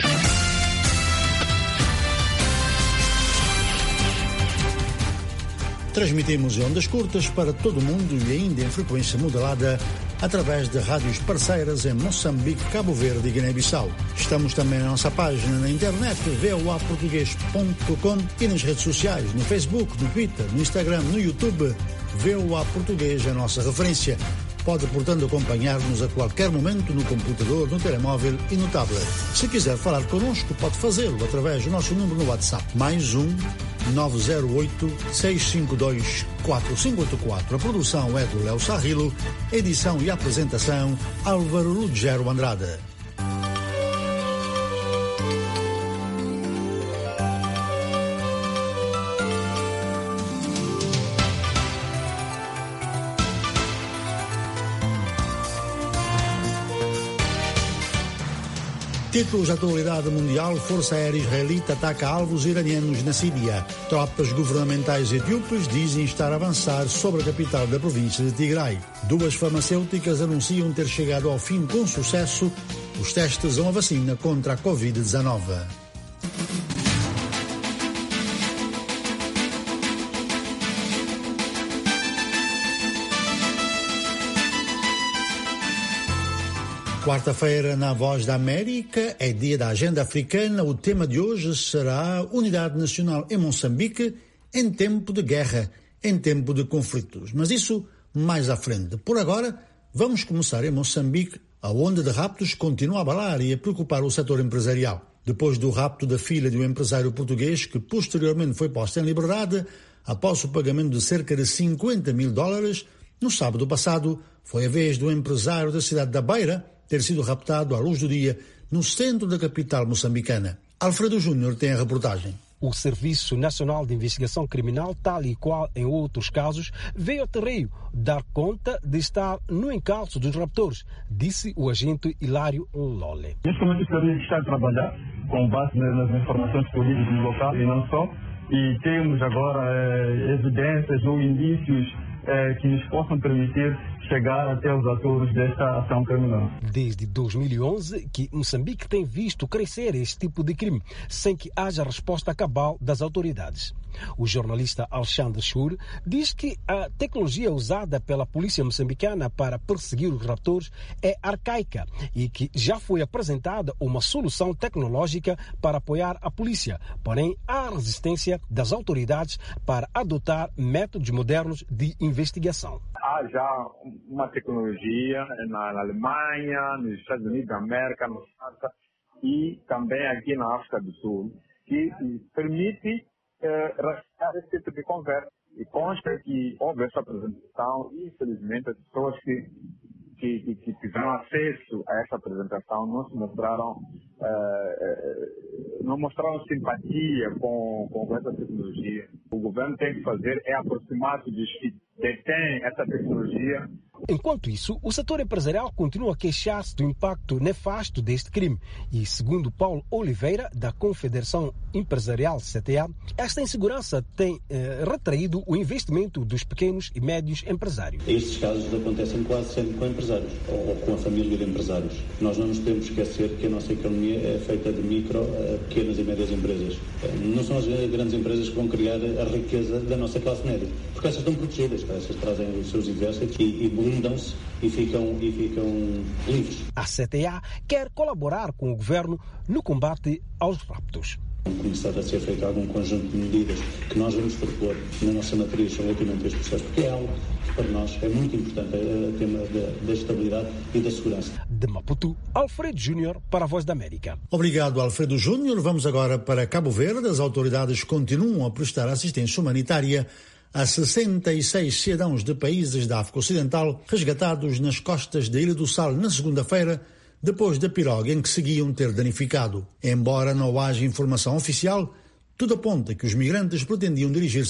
Speaker 13: Transmitimos em ondas curtas para todo o mundo e ainda em frequência modulada através de rádios parceiras em Moçambique, Cabo Verde e Guiné-Bissau. Estamos também na nossa página na internet voaportugues.com e nas redes sociais, no Facebook, no Twitter, no Instagram, no YouTube. VOA Português é a nossa referência. Pode, portanto, acompanhar-nos a qualquer momento no computador, no telemóvel e no tablet. Se quiser falar connosco, pode fazê-lo através do nosso número no WhatsApp, +1 908 652 4584. A produção é do Léo Sarrilo, edição e apresentação Álvaro Lugero Andrade. Títulos da atualidade mundial: Força Aérea Israelita ataca alvos iranianos na Síria. Tropas governamentais etíopes dizem estar a avançar sobre a capital da província de Tigray. 2 farmacêuticas anunciam ter chegado ao fim com sucesso os testes a uma vacina contra a Covid-19. Quarta-feira, na Voz da América, é dia da Agenda Africana. O tema de hoje será Unidade Nacional em Moçambique em tempo de guerra, em tempo de conflitos. Mas isso mais à frente. Por agora, vamos começar em Moçambique, a onda de raptos continua a abalar e a preocupar o setor empresarial. Depois do rapto da filha de um empresário português que posteriormente foi posta em liberdade após o pagamento de cerca de $50 mil, no sábado passado foi a vez do empresário da cidade da Beira ter sido raptado à luz do dia no centro da capital moçambicana. Alfredo Júnior tem a reportagem.
Speaker 24: O Serviço Nacional de Investigação Criminal, tal e qual em outros casos, veio ao terreiro dar conta de estar no encalço dos raptores, disse o agente Hilário Lole.
Speaker 25: Neste momento o serviço está a trabalhar com base nas informações colhidas no local e não só, e temos agora evidências ou indícios que nos possam permitir chegar até os atores desta ação criminal.
Speaker 24: Desde 2011 que Moçambique tem visto crescer este tipo de crime, sem que haja resposta cabal das autoridades. O jornalista Alexandre Schur diz que a tecnologia usada pela polícia moçambicana para perseguir os raptores é arcaica e que já foi apresentada uma solução tecnológica para apoiar a polícia, porém há resistência das autoridades para adotar métodos modernos de investigação.
Speaker 3: Há já uma tecnologia na Alemanha, nos Estados Unidos da América, na França e também aqui na África do Sul, que permite rastrear esse tipo de conversa. E consta que houve essa apresentação e, infelizmente, as pessoas que tiveram acesso a essa apresentação não mostraram simpatia com essa tecnologia. O governo tem que fazer é aproximar-se dos que detêm essa tecnologia.
Speaker 24: Enquanto isso, o setor empresarial continua a queixar-se do impacto nefasto deste crime. E, segundo Paulo Oliveira, da Confederação Empresarial CTA, esta insegurança tem retraído o investimento dos pequenos e médios empresários.
Speaker 5: Estes casos acontecem quase sempre com empresários ou com a família de empresários. Nós não nos podemos esquecer que a nossa economia é feita de micro, pequenas e médias empresas. Não são as grandes empresas que vão criar a riqueza da nossa classe média, porque essas estão protegidas, essas trazem os seus exércitos e blindam-se e ficam livres.
Speaker 24: A CTA quer colaborar com o governo no combate aos raptos.
Speaker 5: Começar a ser feito algum conjunto de medidas que nós vamos propor na nossa matriz relativamente a este processo, porque é algo que para nós é muito importante, o tema da estabilidade e da segurança.
Speaker 24: De Maputo, Alfredo Júnior para a Voz da América.
Speaker 13: Obrigado, Alfredo Júnior. Vamos agora para Cabo Verde. As autoridades continuam a prestar assistência humanitária a 66 cidadãos de países da África Ocidental resgatados nas costas da Ilha do Sal na segunda-feira, depois da piroga em que seguiam ter danificado. Embora não haja informação oficial, tudo aponta que os migrantes pretendiam dirigir-se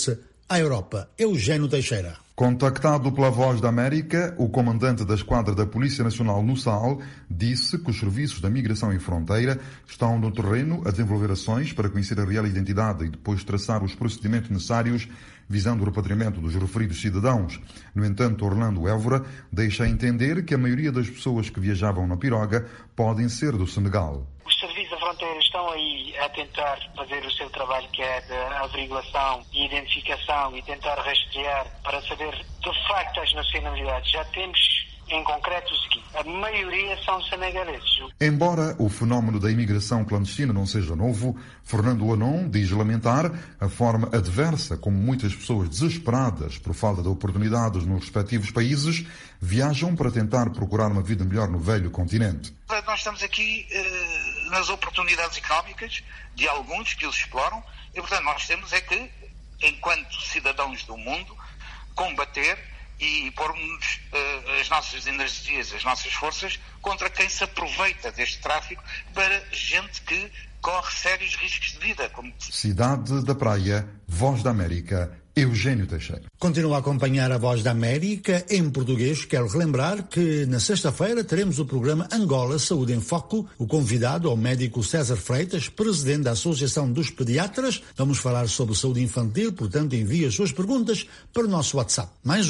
Speaker 13: à Europa. Eugênio Teixeira.
Speaker 4: Contactado pela Voz da América, o comandante da Esquadra da Polícia Nacional no Sal disse que os serviços da Migração e Fronteira estão no terreno a desenvolver ações para conhecer a real identidade e depois traçar os procedimentos necessários visando o repatriamento dos referidos cidadãos. No entanto, Orlando Évora deixa entender que a maioria das pessoas que viajavam na piroga podem ser do Senegal.
Speaker 22: Os serviços da fronteira estão aí a tentar fazer o seu trabalho, que é de averiguação e identificação, e tentar rastrear para saber de facto as nacionalidades. Já temos em concreto o seguinte: a maioria são senegaleses.
Speaker 4: Embora o fenómeno da imigração clandestina não seja novo, Fernando Anon diz lamentar a forma adversa como muitas pessoas desesperadas por falta de oportunidades nos respectivos países viajam para tentar procurar uma vida melhor no velho continente.
Speaker 23: Nós estamos aqui nas oportunidades económicas de alguns que os exploram e, portanto, nós temos é que, enquanto cidadãos do mundo, combater e pormos as nossas energias, as nossas forças contra quem se aproveita deste tráfico para gente que corre sérios riscos de vida.
Speaker 4: Cidade da Praia, Voz da América, Eugênio Teixeira.
Speaker 13: Continua a acompanhar a Voz da América em português. Quero relembrar que na sexta-feira teremos o programa Angola Saúde em Foco. O convidado é o médico César Freitas, presidente da Associação dos Pediatras. Vamos falar sobre saúde infantil, portanto envie as suas perguntas para o nosso WhatsApp. Mais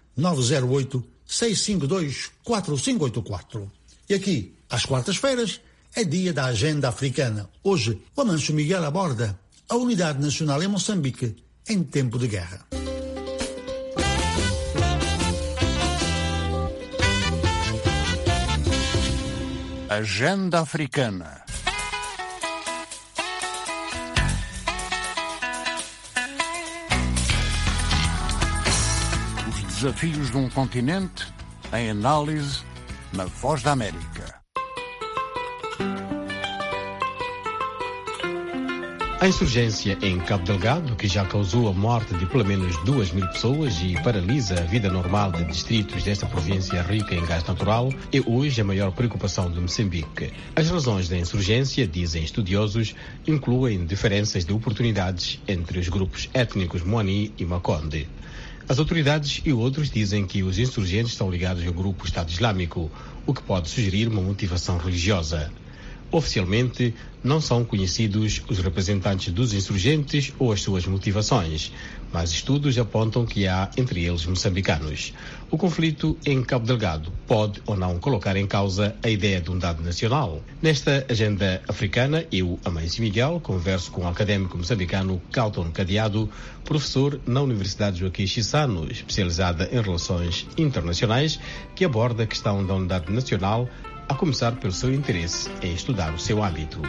Speaker 13: 908-652-4584. E aqui, às quartas-feiras, é dia da Agenda Africana. Hoje, o Amancio Miguel aborda a unidade nacional em Moçambique em tempo de guerra.
Speaker 16: Agenda Africana. Os desafios de um continente em análise na Voz da América.
Speaker 1: A insurgência em Cabo Delgado, que já causou a morte de pelo menos 2.000 pessoas e paralisa a vida normal de distritos desta província rica em gás natural, é hoje a maior preocupação de Moçambique. As razões da insurgência, dizem estudiosos, incluem diferenças de oportunidades entre os grupos étnicos Moani e Makonde. As autoridades e outros dizem que os insurgentes estão ligados ao grupo Estado Islâmico, o que pode sugerir uma motivação religiosa. Oficialmente, não são conhecidos os representantes dos insurgentes ou as suas motivações, mas estudos apontam que há entre eles moçambicanos. O conflito em Cabo Delgado pode ou não colocar em causa a ideia de unidade nacional. Nesta agenda africana, eu, Amancio Miguel, converso com o académico moçambicano Calton Cadeado, professor na Universidade Joaquim Chissano, especializada em relações internacionais, que aborda a questão da unidade nacional, a começar pelo seu interesse em estudar o seu âmbito.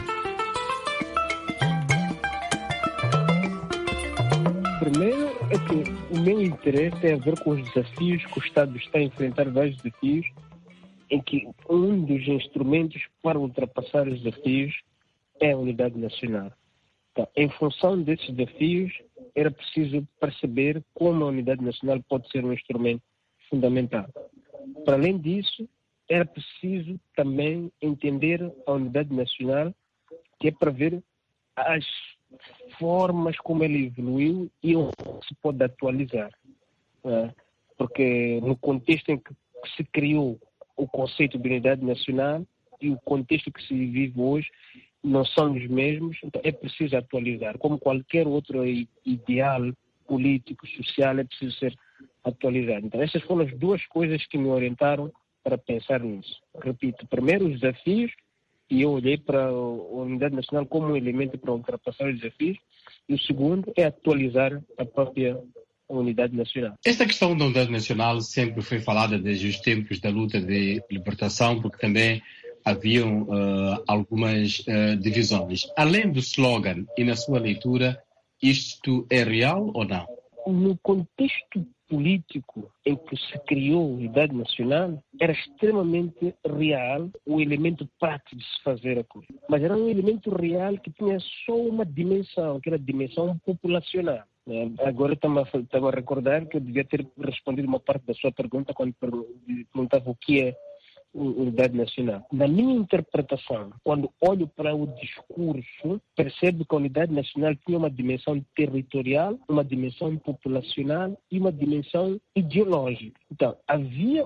Speaker 14: Primeiro é que o meu interesse tem a ver com os desafios que o Estado está a enfrentar, vários desafios, em que um dos instrumentos para ultrapassar os desafios é a unidade nacional. Então, em função desses desafios, era preciso perceber como a unidade nacional pode ser um instrumento fundamental. Para além disso, era preciso também entender a unidade nacional, que é para ver as formas como ele evoluiu e onde se pode atualizar. Porque no contexto em que se criou o conceito de unidade nacional e o contexto que se vive hoje não são os mesmos, então é preciso atualizar. Como qualquer outro ideal político, social, é preciso ser atualizado. Então essas foram as duas coisas que me orientaram para pensar nisso. Repito, primeiro os desafios, e eu olhei para a unidade nacional como um elemento para ultrapassar os desafios, e o segundo é atualizar a própria unidade nacional.
Speaker 1: Esta questão da unidade nacional sempre foi falada desde os tempos da luta de libertação, porque também haviam algumas divisões. Além do slogan e na sua leitura, isto é real ou não?
Speaker 14: No contexto político em que se criou a unidade nacional, era extremamente real o elemento prático de se fazer a coisa. Mas era um elemento real que tinha só uma dimensão, que era a dimensão populacional. Agora estava a recordar que eu devia ter respondido uma parte da sua pergunta quando perguntava o que é unidade nacional. Na minha interpretação, quando olho para o discurso, percebo que a unidade nacional tinha uma dimensão territorial, uma dimensão populacional e uma dimensão ideológica. Então, havia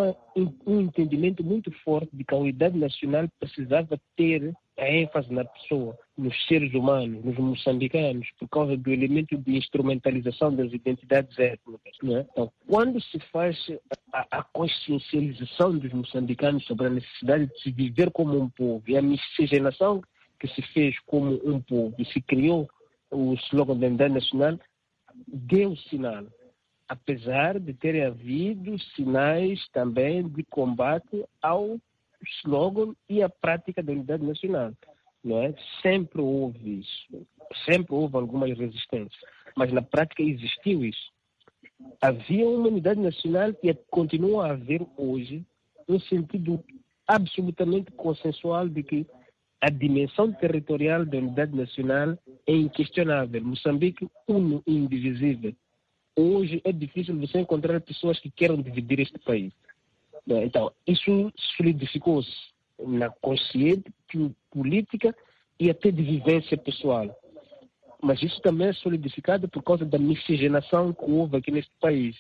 Speaker 14: um entendimento muito forte de que a unidade nacional precisava ter a ênfase na pessoa, nos seres humanos, nos moçambicanos, por causa do elemento de instrumentalização das identidades étnicas. Não é? Então, quando se faz a consciencialização dos moçambicanos sobre a necessidade de se viver como um povo e a miscigenação que se fez como um povo e se criou o slogan da unidade nacional, deu sinal. Apesar de terem havido sinais também de combate ao slogan e a prática da unidade nacional. Não é? Sempre houve isso. Sempre houve algumas resistências. Mas na prática existiu isso. Havia uma unidade nacional e continua a haver hoje um sentido absolutamente consensual de que a dimensão territorial da unidade nacional é inquestionável. Moçambique, uno e indivisível. Hoje é difícil você encontrar pessoas que queiram dividir este país. Então, isso solidificou-se na consciência política e até de vivência pessoal. Mas isso também é solidificado por causa da miscigenação que houve aqui neste país.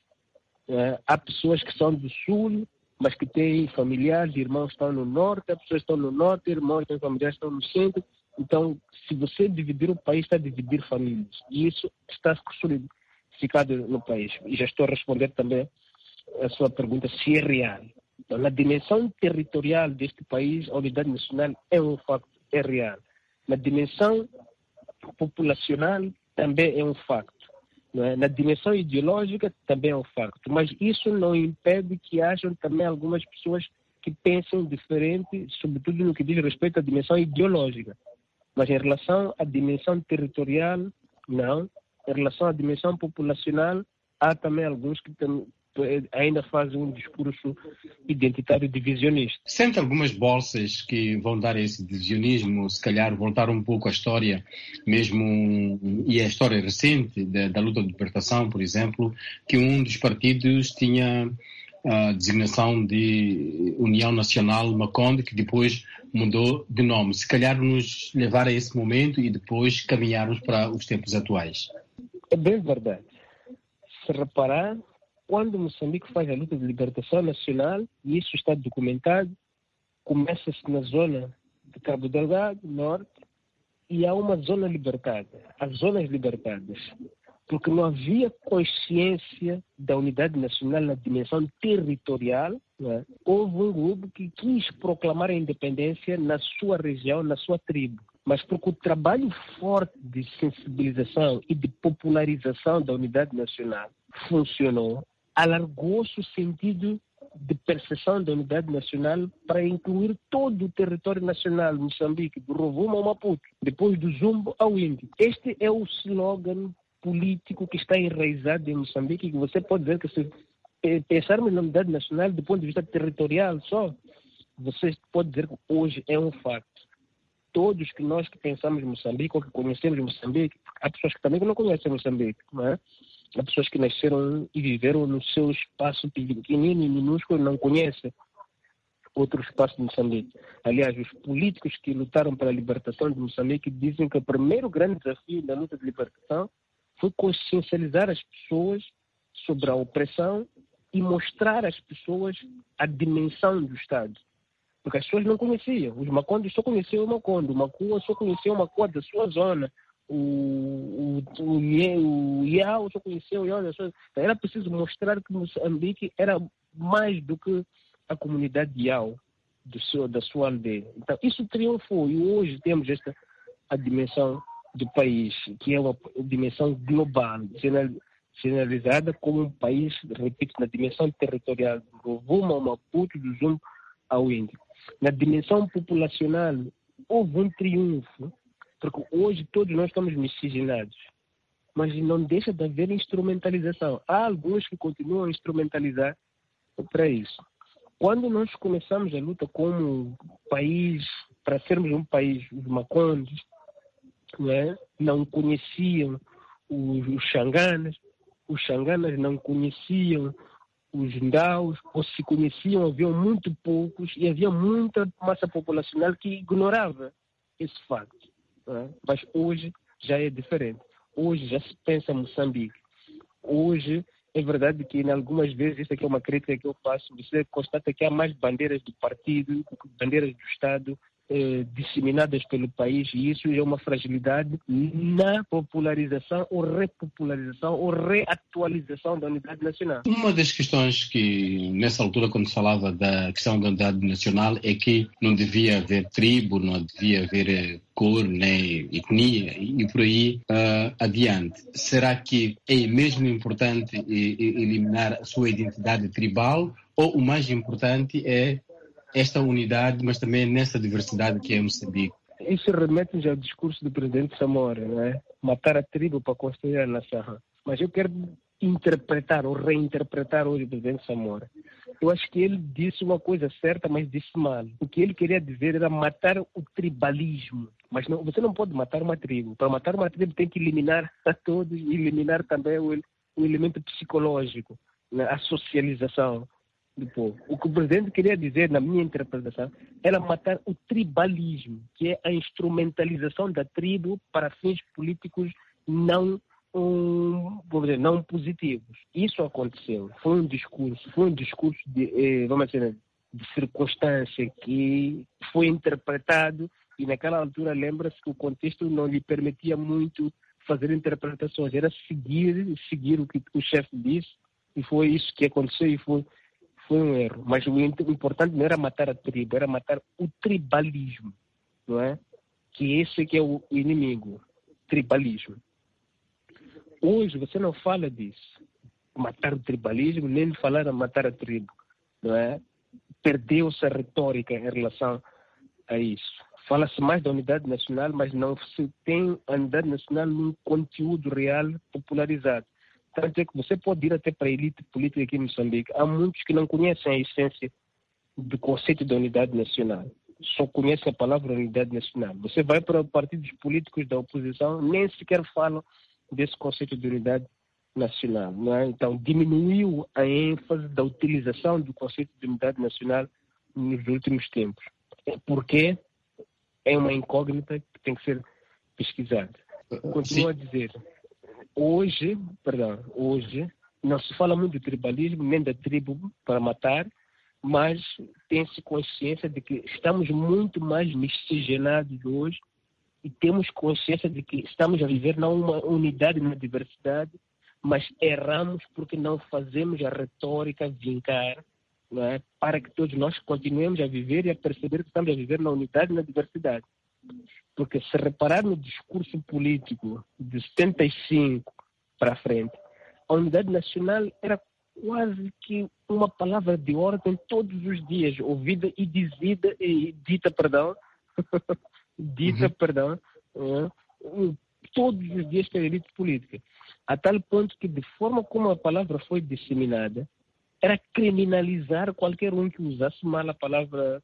Speaker 14: Há pessoas que são do sul, mas que têm familiares, irmãos que estão no norte, há pessoas que estão no norte, irmãos que têm familiares que estão no centro. Então, se você dividir o país, está a dividir famílias. E isso está solidificado no país. E já estou a responder também a sua pergunta, se é real. Então, na dimensão territorial deste país, a unidade nacional é um facto, é real. Na dimensão populacional, também é um facto. Não é? Na dimensão ideológica, também é um facto. Mas isso não impede que hajam também algumas pessoas que pensem diferente, sobretudo no que diz respeito à dimensão ideológica. Mas em relação à dimensão territorial, não. Em relação à dimensão populacional, há também alguns que ainda fazem um discurso identitário divisionista.
Speaker 1: Sente algumas bolsas que vão dar esse divisionismo, se calhar voltar um pouco à história mesmo, e a história recente da luta de libertação, por exemplo, que um dos partidos tinha a designação de União Nacional Maconde, que depois mudou de nome. Se calhar nos levar a esse momento e depois caminharmos para os tempos atuais.
Speaker 14: É bem verdade. Se reparar, quando Moçambique faz a luta de libertação nacional, e isso está documentado, começa-se na zona de Cabo Delgado, norte, e há uma zona libertada, as zonas libertadas, porque não havia consciência da unidade nacional na dimensão territorial. Não é? Houve um grupo que quis proclamar a independência na sua região, na sua tribo. Mas porque o trabalho forte de sensibilização e de popularização da unidade nacional funcionou, alargou-se o sentido de percepção da unidade nacional para incluir todo o território nacional, Moçambique, do Rovuma ao Maputo, depois do Zumbo ao Índio. Este é o slogan político que está enraizado em Moçambique, que você pode dizer que se pensarmos na unidade nacional do ponto de vista territorial só, você pode dizer que hoje é um facto. Todos que nós que pensamos em Moçambique ou que conhecemos Moçambique, há pessoas que também não conhecem Moçambique, não é? Há pessoas que nasceram e viveram no seu espaço pequenino e minúsculo e não conhecem outro espaço de Moçambique. Aliás, os políticos que lutaram pela libertação de Moçambique dizem que o primeiro grande desafio da luta de libertação foi consciencializar as pessoas sobre a opressão e mostrar às pessoas a dimensão do Estado. Porque as pessoas não conheciam. Os macondes só conheciam o Macondo. O Macua só conhecia o Macua da sua zona. O Iau só conhecia o Iau da sua zona. Então, era preciso mostrar que Moçambique era mais do que a comunidade Iau da sua aldeia. Então, isso triunfou. E hoje temos a dimensão do país, que é uma dimensão global, generalizada como um país, repito, na dimensão territorial do Rovuma ao Maputo, do Zumbo ao Índio. Na dimensão populacional, houve um triunfo, porque hoje todos nós estamos miscigenados, mas não deixa de haver instrumentalização. Há alguns que continuam a instrumentalizar para isso. Quando nós começamos a luta como país, para sermos um país, os macondes, não conheciam os xanganas não conheciam os ndaus, ou se conheciam, haviam muito poucos e havia muita massa populacional que ignorava esse facto. Não é? Mas hoje já é diferente. Hoje já se pensa em Moçambique. Hoje é verdade que, em algumas vezes, isso aqui é uma crítica que eu faço, você constata que há mais bandeiras do partido do que bandeiras do Estado disseminadas pelo país, e isso é uma fragilidade na popularização ou repopularização ou reatualização da unidade nacional.
Speaker 1: Uma das questões que, nessa altura, quando se falava da questão da unidade nacional, é que não devia haver tribo, não devia haver cor, nem etnia, e por aí adiante. Será que é mesmo importante eliminar a sua identidade tribal, ou o mais importante é esta unidade, mas também nessa diversidade que é Moçambique?
Speaker 14: Isso remete-nos ao discurso do presidente Samora, não é? Matar a tribo para construir a nação. Mas eu quero interpretar ou reinterpretar hoje o presidente Samora. Eu acho que ele disse uma coisa certa, mas disse mal. O que ele queria dizer era matar o tribalismo. Mas não, você não pode matar uma tribo. Para matar uma tribo tem que eliminar a todos e eliminar também o elemento psicológico, né? A socialização do povo. O que o presidente queria dizer, na minha interpretação, era matar o tribalismo, que é a instrumentalização da tribo para fins políticos não positivos. Isso aconteceu. Foi um discurso de, vamos dizer, de circunstância que foi interpretado, e naquela altura lembra-se que o contexto não lhe permitia muito fazer interpretações. Era seguir o que o chefe disse, e foi isso que aconteceu, e foi um erro. Mas o importante não era matar a tribo, era matar o tribalismo, não é? Que esse que é o inimigo, tribalismo. Hoje você não fala disso, matar o tribalismo, nem falar a matar a tribo, não é? Perdeu-se a retórica em relação a isso. Fala-se mais da unidade nacional, mas não se tem a unidade nacional num conteúdo real popularizado. Tanto é que você pode ir até para a elite política aqui em Moçambique. Há muitos que não conhecem a essência do conceito da unidade nacional. Só conhecem a palavra unidade nacional. Você vai para partidos políticos da oposição, nem sequer falam desse conceito de unidade nacional. Não é? Então, diminuiu a ênfase da utilização do conceito de unidade nacional nos últimos tempos. Porque é uma incógnita que tem que ser pesquisada. Continuo a dizer... Hoje não se fala muito do tribalismo, nem da tribo para matar, mas tem-se consciência de que estamos muito mais miscigenados hoje e temos consciência de que estamos a viver não uma unidade na diversidade, mas erramos porque não fazemos a retórica vincar, não é? Para que todos nós continuemos a viver e a perceber que estamos a viver na unidade e na diversidade. Porque se reparar no discurso político de 75 para frente, a unidade nacional era quase que uma palavra de ordem todos os dias, ouvida e dita, todos os dias pela elite política. A tal ponto que, de forma como a palavra foi disseminada, era criminalizar qualquer um que usasse mal a palavra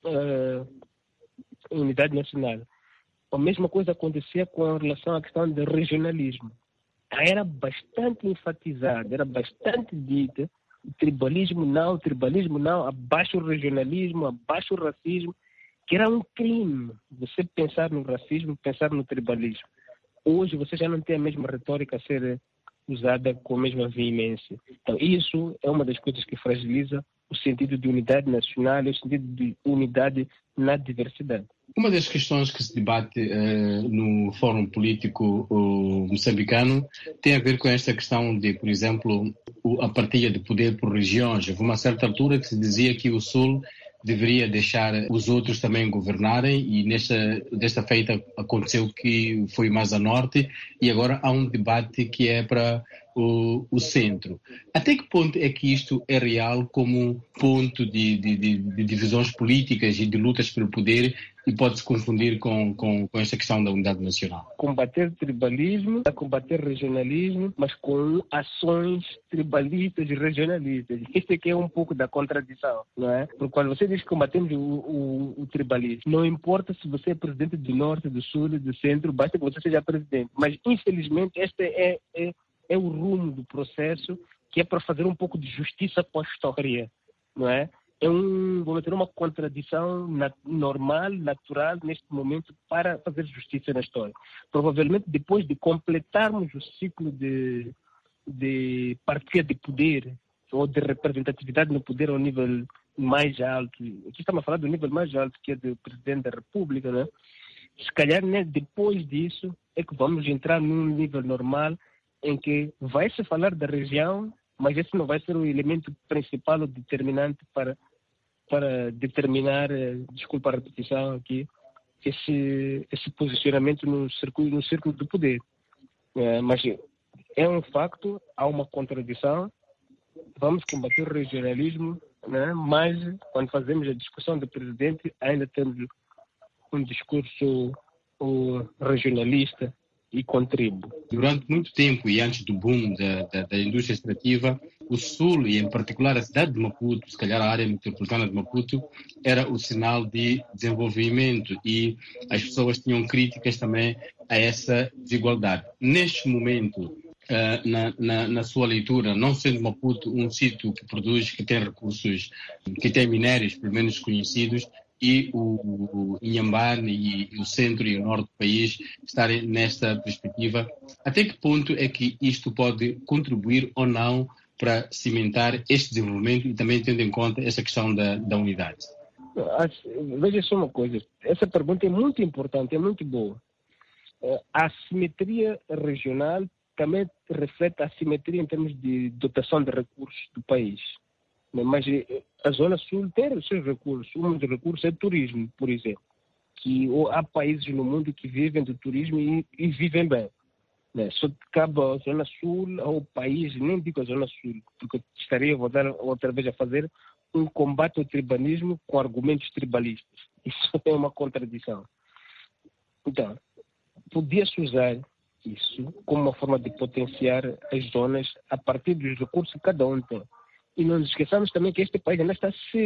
Speaker 14: unidade nacional. A mesma coisa acontecia com relação à questão do regionalismo. Era bastante enfatizada, era bastante dita, tribalismo não, abaixo o regionalismo, abaixo o racismo, que era um crime você pensar no racismo, pensar no tribalismo. Hoje você já não tem a mesma retórica a ser usada com a mesma veemência. Então isso é uma das coisas que fragiliza o sentido de unidade nacional e o sentido de unidade na diversidade.
Speaker 1: Uma das questões que se debate no fórum político moçambicano tem a ver com esta questão de, por exemplo, a partilha de poder por regiões. Houve uma certa altura que se dizia que o Sul deveria deixar os outros também governarem, e desta feita aconteceu que foi mais a norte, e agora há um debate que é para o centro. Até que ponto é que isto é real como ponto de divisões políticas e de lutas pelo poder, e pode-se confundir com esta questão da unidade nacional?
Speaker 14: Combater tribalismo, combater regionalismo, mas com ações tribalistas e regionalistas. Isso aqui é um pouco da contradição, não é? Porque quando você diz que combatemos o tribalismo, não importa se você é presidente do norte, do sul, do centro, basta que você seja presidente. Mas, infelizmente, este é o rumo do processo que é para fazer um pouco de justiça com a história, não é? Vamos ter uma contradição normal, natural, neste momento, para fazer justiça na história. Provavelmente, depois de completarmos o ciclo de partilha de poder ou de representatividade no poder ao nível mais alto, aqui estamos a falar do nível mais alto, que é do Presidente da República, né? Se calhar, né, depois disso, é que vamos entrar num nível normal em que vai-se falar da região, mas esse não vai ser o elemento principal ou determinante para determinar, desculpa a repetição aqui, esse posicionamento no círculo do poder. Mas é um facto, há uma contradição, vamos combater o regionalismo, né? Mas quando fazemos a discussão do presidente, ainda temos um discurso regionalista e contribo.
Speaker 1: Durante muito tempo e antes do boom da indústria extrativa, o Sul, e em particular a cidade de Maputo, se calhar a área metropolitana de Maputo, era o sinal de desenvolvimento e as pessoas tinham críticas também a essa desigualdade. Neste momento, na sua leitura, não sendo Maputo um sítio que produz, que tem recursos, que tem minérios, pelo menos conhecidos, e o Inhambane e o centro e o norte do país estarem nesta perspectiva, até que ponto é que isto pode contribuir ou não para cimentar este desenvolvimento e também tendo em conta essa questão da unidade?
Speaker 14: Veja só uma coisa, essa pergunta é muito importante, é muito boa. A assimetria regional também reflete a assimetria em termos de dotação de recursos do país. Mas a Zona Sul tem os seus recursos. Um dos recursos é o turismo, por exemplo. Que há países no mundo que vivem do turismo e vivem bem. Só cabe a Zona Sul, ao país, nem digo a Zona Sul, porque estaria outra vez a fazer um combate ao tribalismo com argumentos tribalistas. Isso é uma contradição. Então, podia-se usar isso como uma forma de potenciar as zonas a partir dos recursos que cada um tem. E não nos esqueçamos também que este país ainda está a ser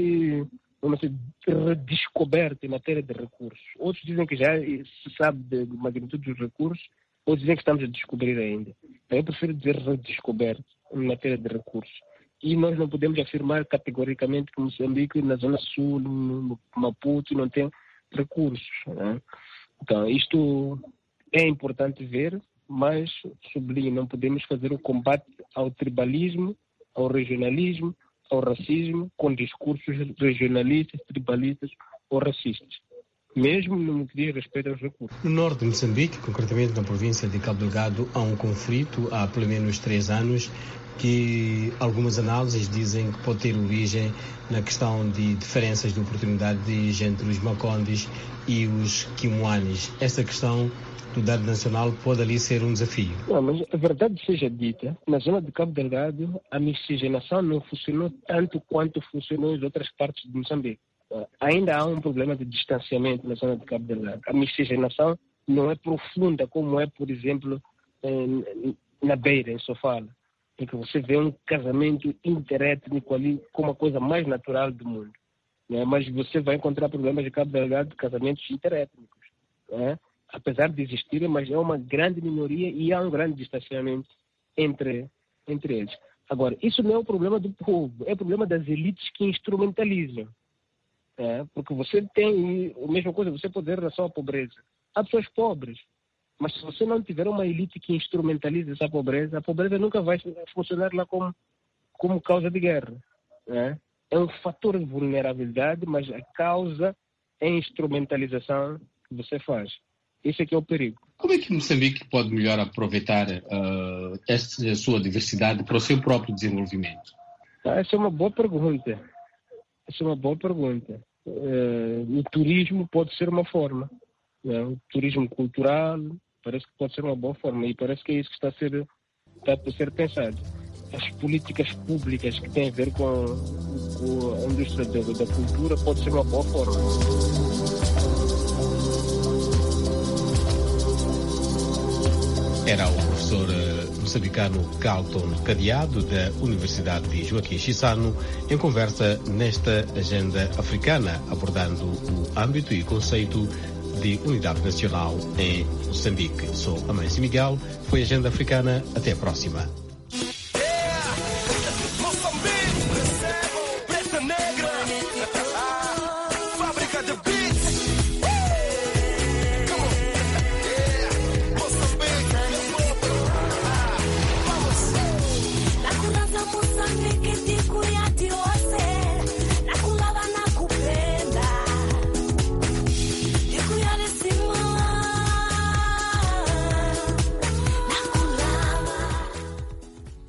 Speaker 14: redescoberto em matéria de recursos. Outros dizem que já se sabe da magnitude dos recursos, outros dizem que estamos a descobrir ainda. Eu prefiro dizer redescoberto em matéria de recursos. E nós não podemos afirmar categoricamente que Moçambique, na Zona Sul, no Maputo, não tem recursos. Né? Então, isto é importante ver, mas sublinho, não podemos fazer o combate ao tribalismo, ao regionalismo, ao racismo, com discursos regionalistas, tribalistas ou racistas, mesmo no que diz respeito aos recursos.
Speaker 1: No norte de Moçambique, concretamente na província de Cabo Delgado, há um conflito há pelo menos 3 anos que algumas análises dizem que pode ter origem na questão de diferenças de oportunidades entre os Macondes e os Kimuanes. Essa questão do dado nacional pode ali ser um desafio.
Speaker 14: Não, mas a verdade seja dita, na zona de Cabo Delgado a miscigenação não funcionou tanto quanto funcionou em outras partes de Moçambique. Ainda há um problema de distanciamento na zona de Cabo Delgado. A miscigenação não é profunda como é, por exemplo, na Beira, em Sofala, em que você vê um casamento interétnico ali como a coisa mais natural do mundo. Né? Mas você vai encontrar problemas de Cabo Delgado de casamentos interétnicos. Né? Apesar de existirem, mas é uma grande minoria e há um grande distanciamento entre eles. Agora, isso não é o problema do povo, é o problema das elites que instrumentalizam. Porque você tem a mesma coisa, você pode ver em relação à pobreza. Há pessoas pobres, mas se você não tiver uma elite que instrumentaliza essa pobreza, a pobreza nunca vai funcionar lá como causa de guerra. É um fator de vulnerabilidade, mas a causa é a instrumentalização que você faz. Esse aqui é o perigo.
Speaker 1: Como é que Moçambique pode melhor aproveitar essa sua diversidade para o seu próprio desenvolvimento?
Speaker 14: Essa é uma boa pergunta. O turismo pode ser uma forma. O turismo cultural parece que pode ser uma boa forma e parece que é isso que está a ser pensado. As políticas públicas que têm a ver com a indústria da cultura pode ser uma boa forma.
Speaker 1: Era o professor moçambicano Carlton Cadeado, da Universidade de Joaquim Chissano, em conversa nesta agenda africana, abordando o âmbito e conceito de unidade nacional em Moçambique. Sou Amâncio Miguel, foi a Agenda Africana, até a próxima.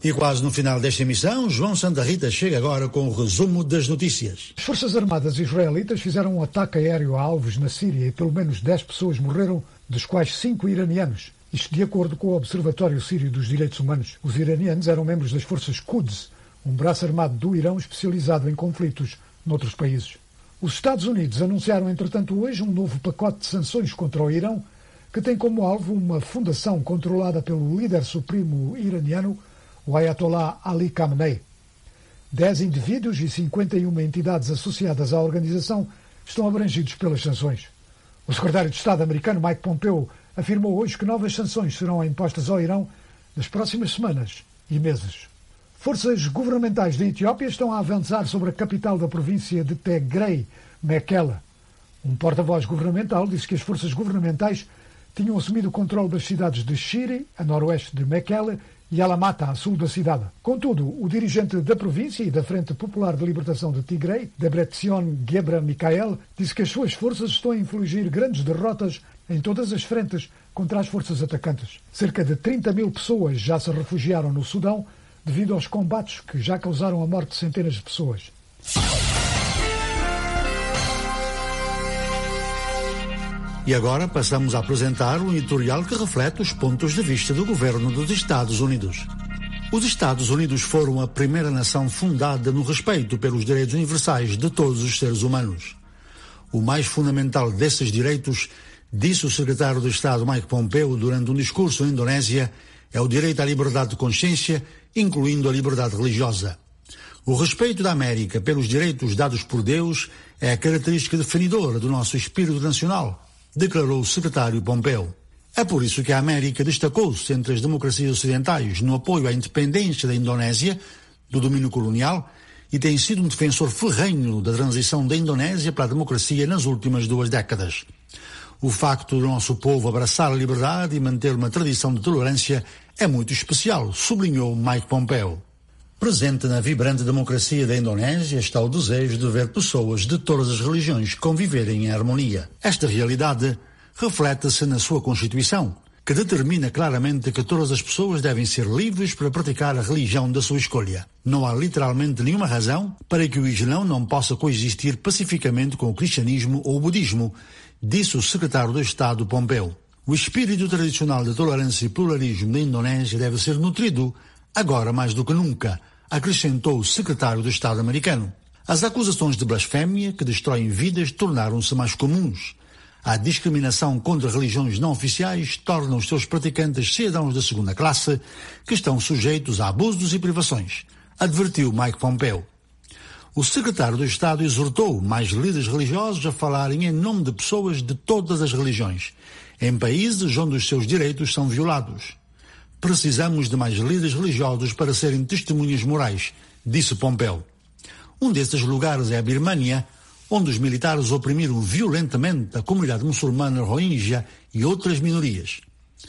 Speaker 13: E quase no final desta emissão, João Santa Rita chega agora com o resumo das notícias.
Speaker 2: As Forças Armadas israelitas fizeram um ataque aéreo a alvos na Síria e pelo menos 10 pessoas morreram, dos quais 5 iranianos. Isto de acordo com o Observatório Sírio dos Direitos Humanos. Os iranianos eram membros das forças Quds, um braço armado do Irão especializado em conflitos noutros países. Os Estados Unidos anunciaram, entretanto, hoje um novo pacote de sanções contra o Irão, que tem como alvo uma fundação controlada pelo líder supremo iraniano, o Ayatollah Ali Khamenei. 10 indivíduos e 51 entidades associadas à organização estão abrangidos pelas sanções. O secretário de Estado americano Mike Pompeo afirmou hoje que novas sanções serão impostas ao Irão nas próximas semanas e meses. Forças governamentais da Etiópia estão a avançar sobre a capital da província de Tigray, Mekelle. Um porta-voz governamental disse que as forças governamentais tinham assumido o controle das cidades de Shire, a noroeste de Mekelle, e Alamata, a sul da cidade. Contudo, o dirigente da província e da Frente Popular de Libertação de Tigray, Debretsion Gebra-Mikael, disse que as suas forças estão a infligir grandes derrotas em todas as frentes contra as forças atacantes. Cerca de 30 mil pessoas já se refugiaram no Sudão devido aos combates que já causaram a morte de centenas de pessoas.
Speaker 13: E agora passamos a apresentar um editorial que reflete os pontos de vista do governo dos Estados Unidos. Os Estados Unidos foram a primeira nação fundada no respeito pelos direitos universais de todos os seres humanos. O mais fundamental desses direitos, disse o secretário de Estado Mike Pompeo durante um discurso na Indonésia, é o direito à liberdade de consciência, incluindo a liberdade religiosa. O respeito da América pelos direitos dados por Deus é a característica definidora do nosso espírito nacional, declarou o secretário Pompeo. É por isso que a América destacou-se entre as democracias ocidentais no apoio à independência da Indonésia, do domínio colonial, e tem sido um defensor ferrenho da transição da Indonésia para a democracia nas últimas 2 décadas. O facto do nosso povo abraçar a liberdade e manter uma tradição de tolerância é muito especial, sublinhou Mike Pompeo. Presente na vibrante democracia da Indonésia está o desejo de ver pessoas de todas as religiões conviverem em harmonia. Esta realidade reflete-se na sua Constituição, que determina claramente que todas as pessoas devem ser livres para praticar a religião da sua escolha. Não há literalmente nenhuma razão para que o Islão não possa coexistir pacificamente com o cristianismo ou o budismo, disse o secretário de Estado Pompeo. O espírito tradicional de tolerância e pluralismo da Indonésia deve ser nutrido agora mais do que nunca, acrescentou o secretário de Estado americano. As acusações de blasfémia que destroem vidas tornaram-se mais comuns. A discriminação contra religiões não oficiais torna os seus praticantes cidadãos de segunda classe que estão sujeitos a abusos e privações, advertiu Mike Pompeo. O secretário de Estado exortou mais líderes religiosos a falarem em nome de pessoas de todas as religiões, em países onde os seus direitos são violados. Precisamos de mais líderes religiosos para serem testemunhas morais, disse Pompeo. Um desses lugares é a Birmânia, onde os militares oprimiram violentamente a comunidade muçulmana Rohingya e outras minorias.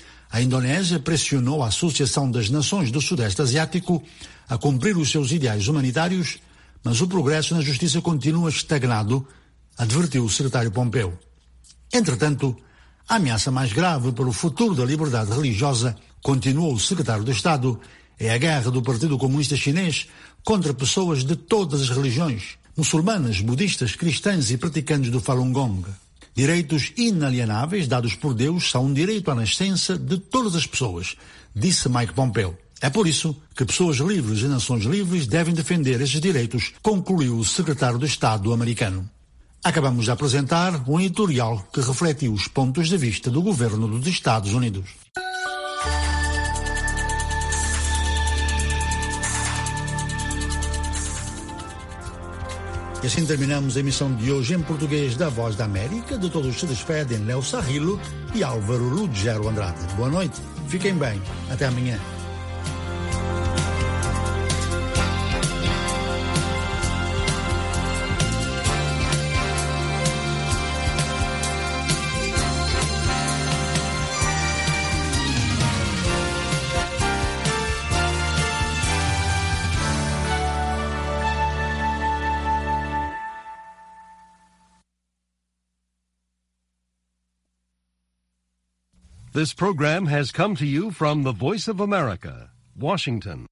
Speaker 13: A Indonésia pressionou a Associação das Nações do Sudeste Asiático a cumprir os seus ideais humanitários, mas o progresso na justiça continua estagnado, advertiu o secretário Pompeo. Entretanto, a ameaça mais grave para o futuro da liberdade religiosa, continuou o secretário de Estado, é a guerra do Partido Comunista Chinês contra pessoas de todas as religiões, muçulmanas, budistas, cristãs e praticantes do Falun Gong. Direitos inalienáveis dados por Deus são um direito à nascença de todas as pessoas, disse Mike Pompeo. É por isso que pessoas livres e nações livres devem defender esses direitos, concluiu o secretário de Estado americano. Acabamos de apresentar um editorial que refletiu os pontos de vista do governo dos Estados Unidos. E assim terminamos a emissão de hoje em português da Voz da América. De todos se despedem Léo Sarrilo e Álvaro Ruggiero Andrade. Boa noite, fiquem bem, até amanhã.
Speaker 9: This program has come to you from the Voice of America, Washington.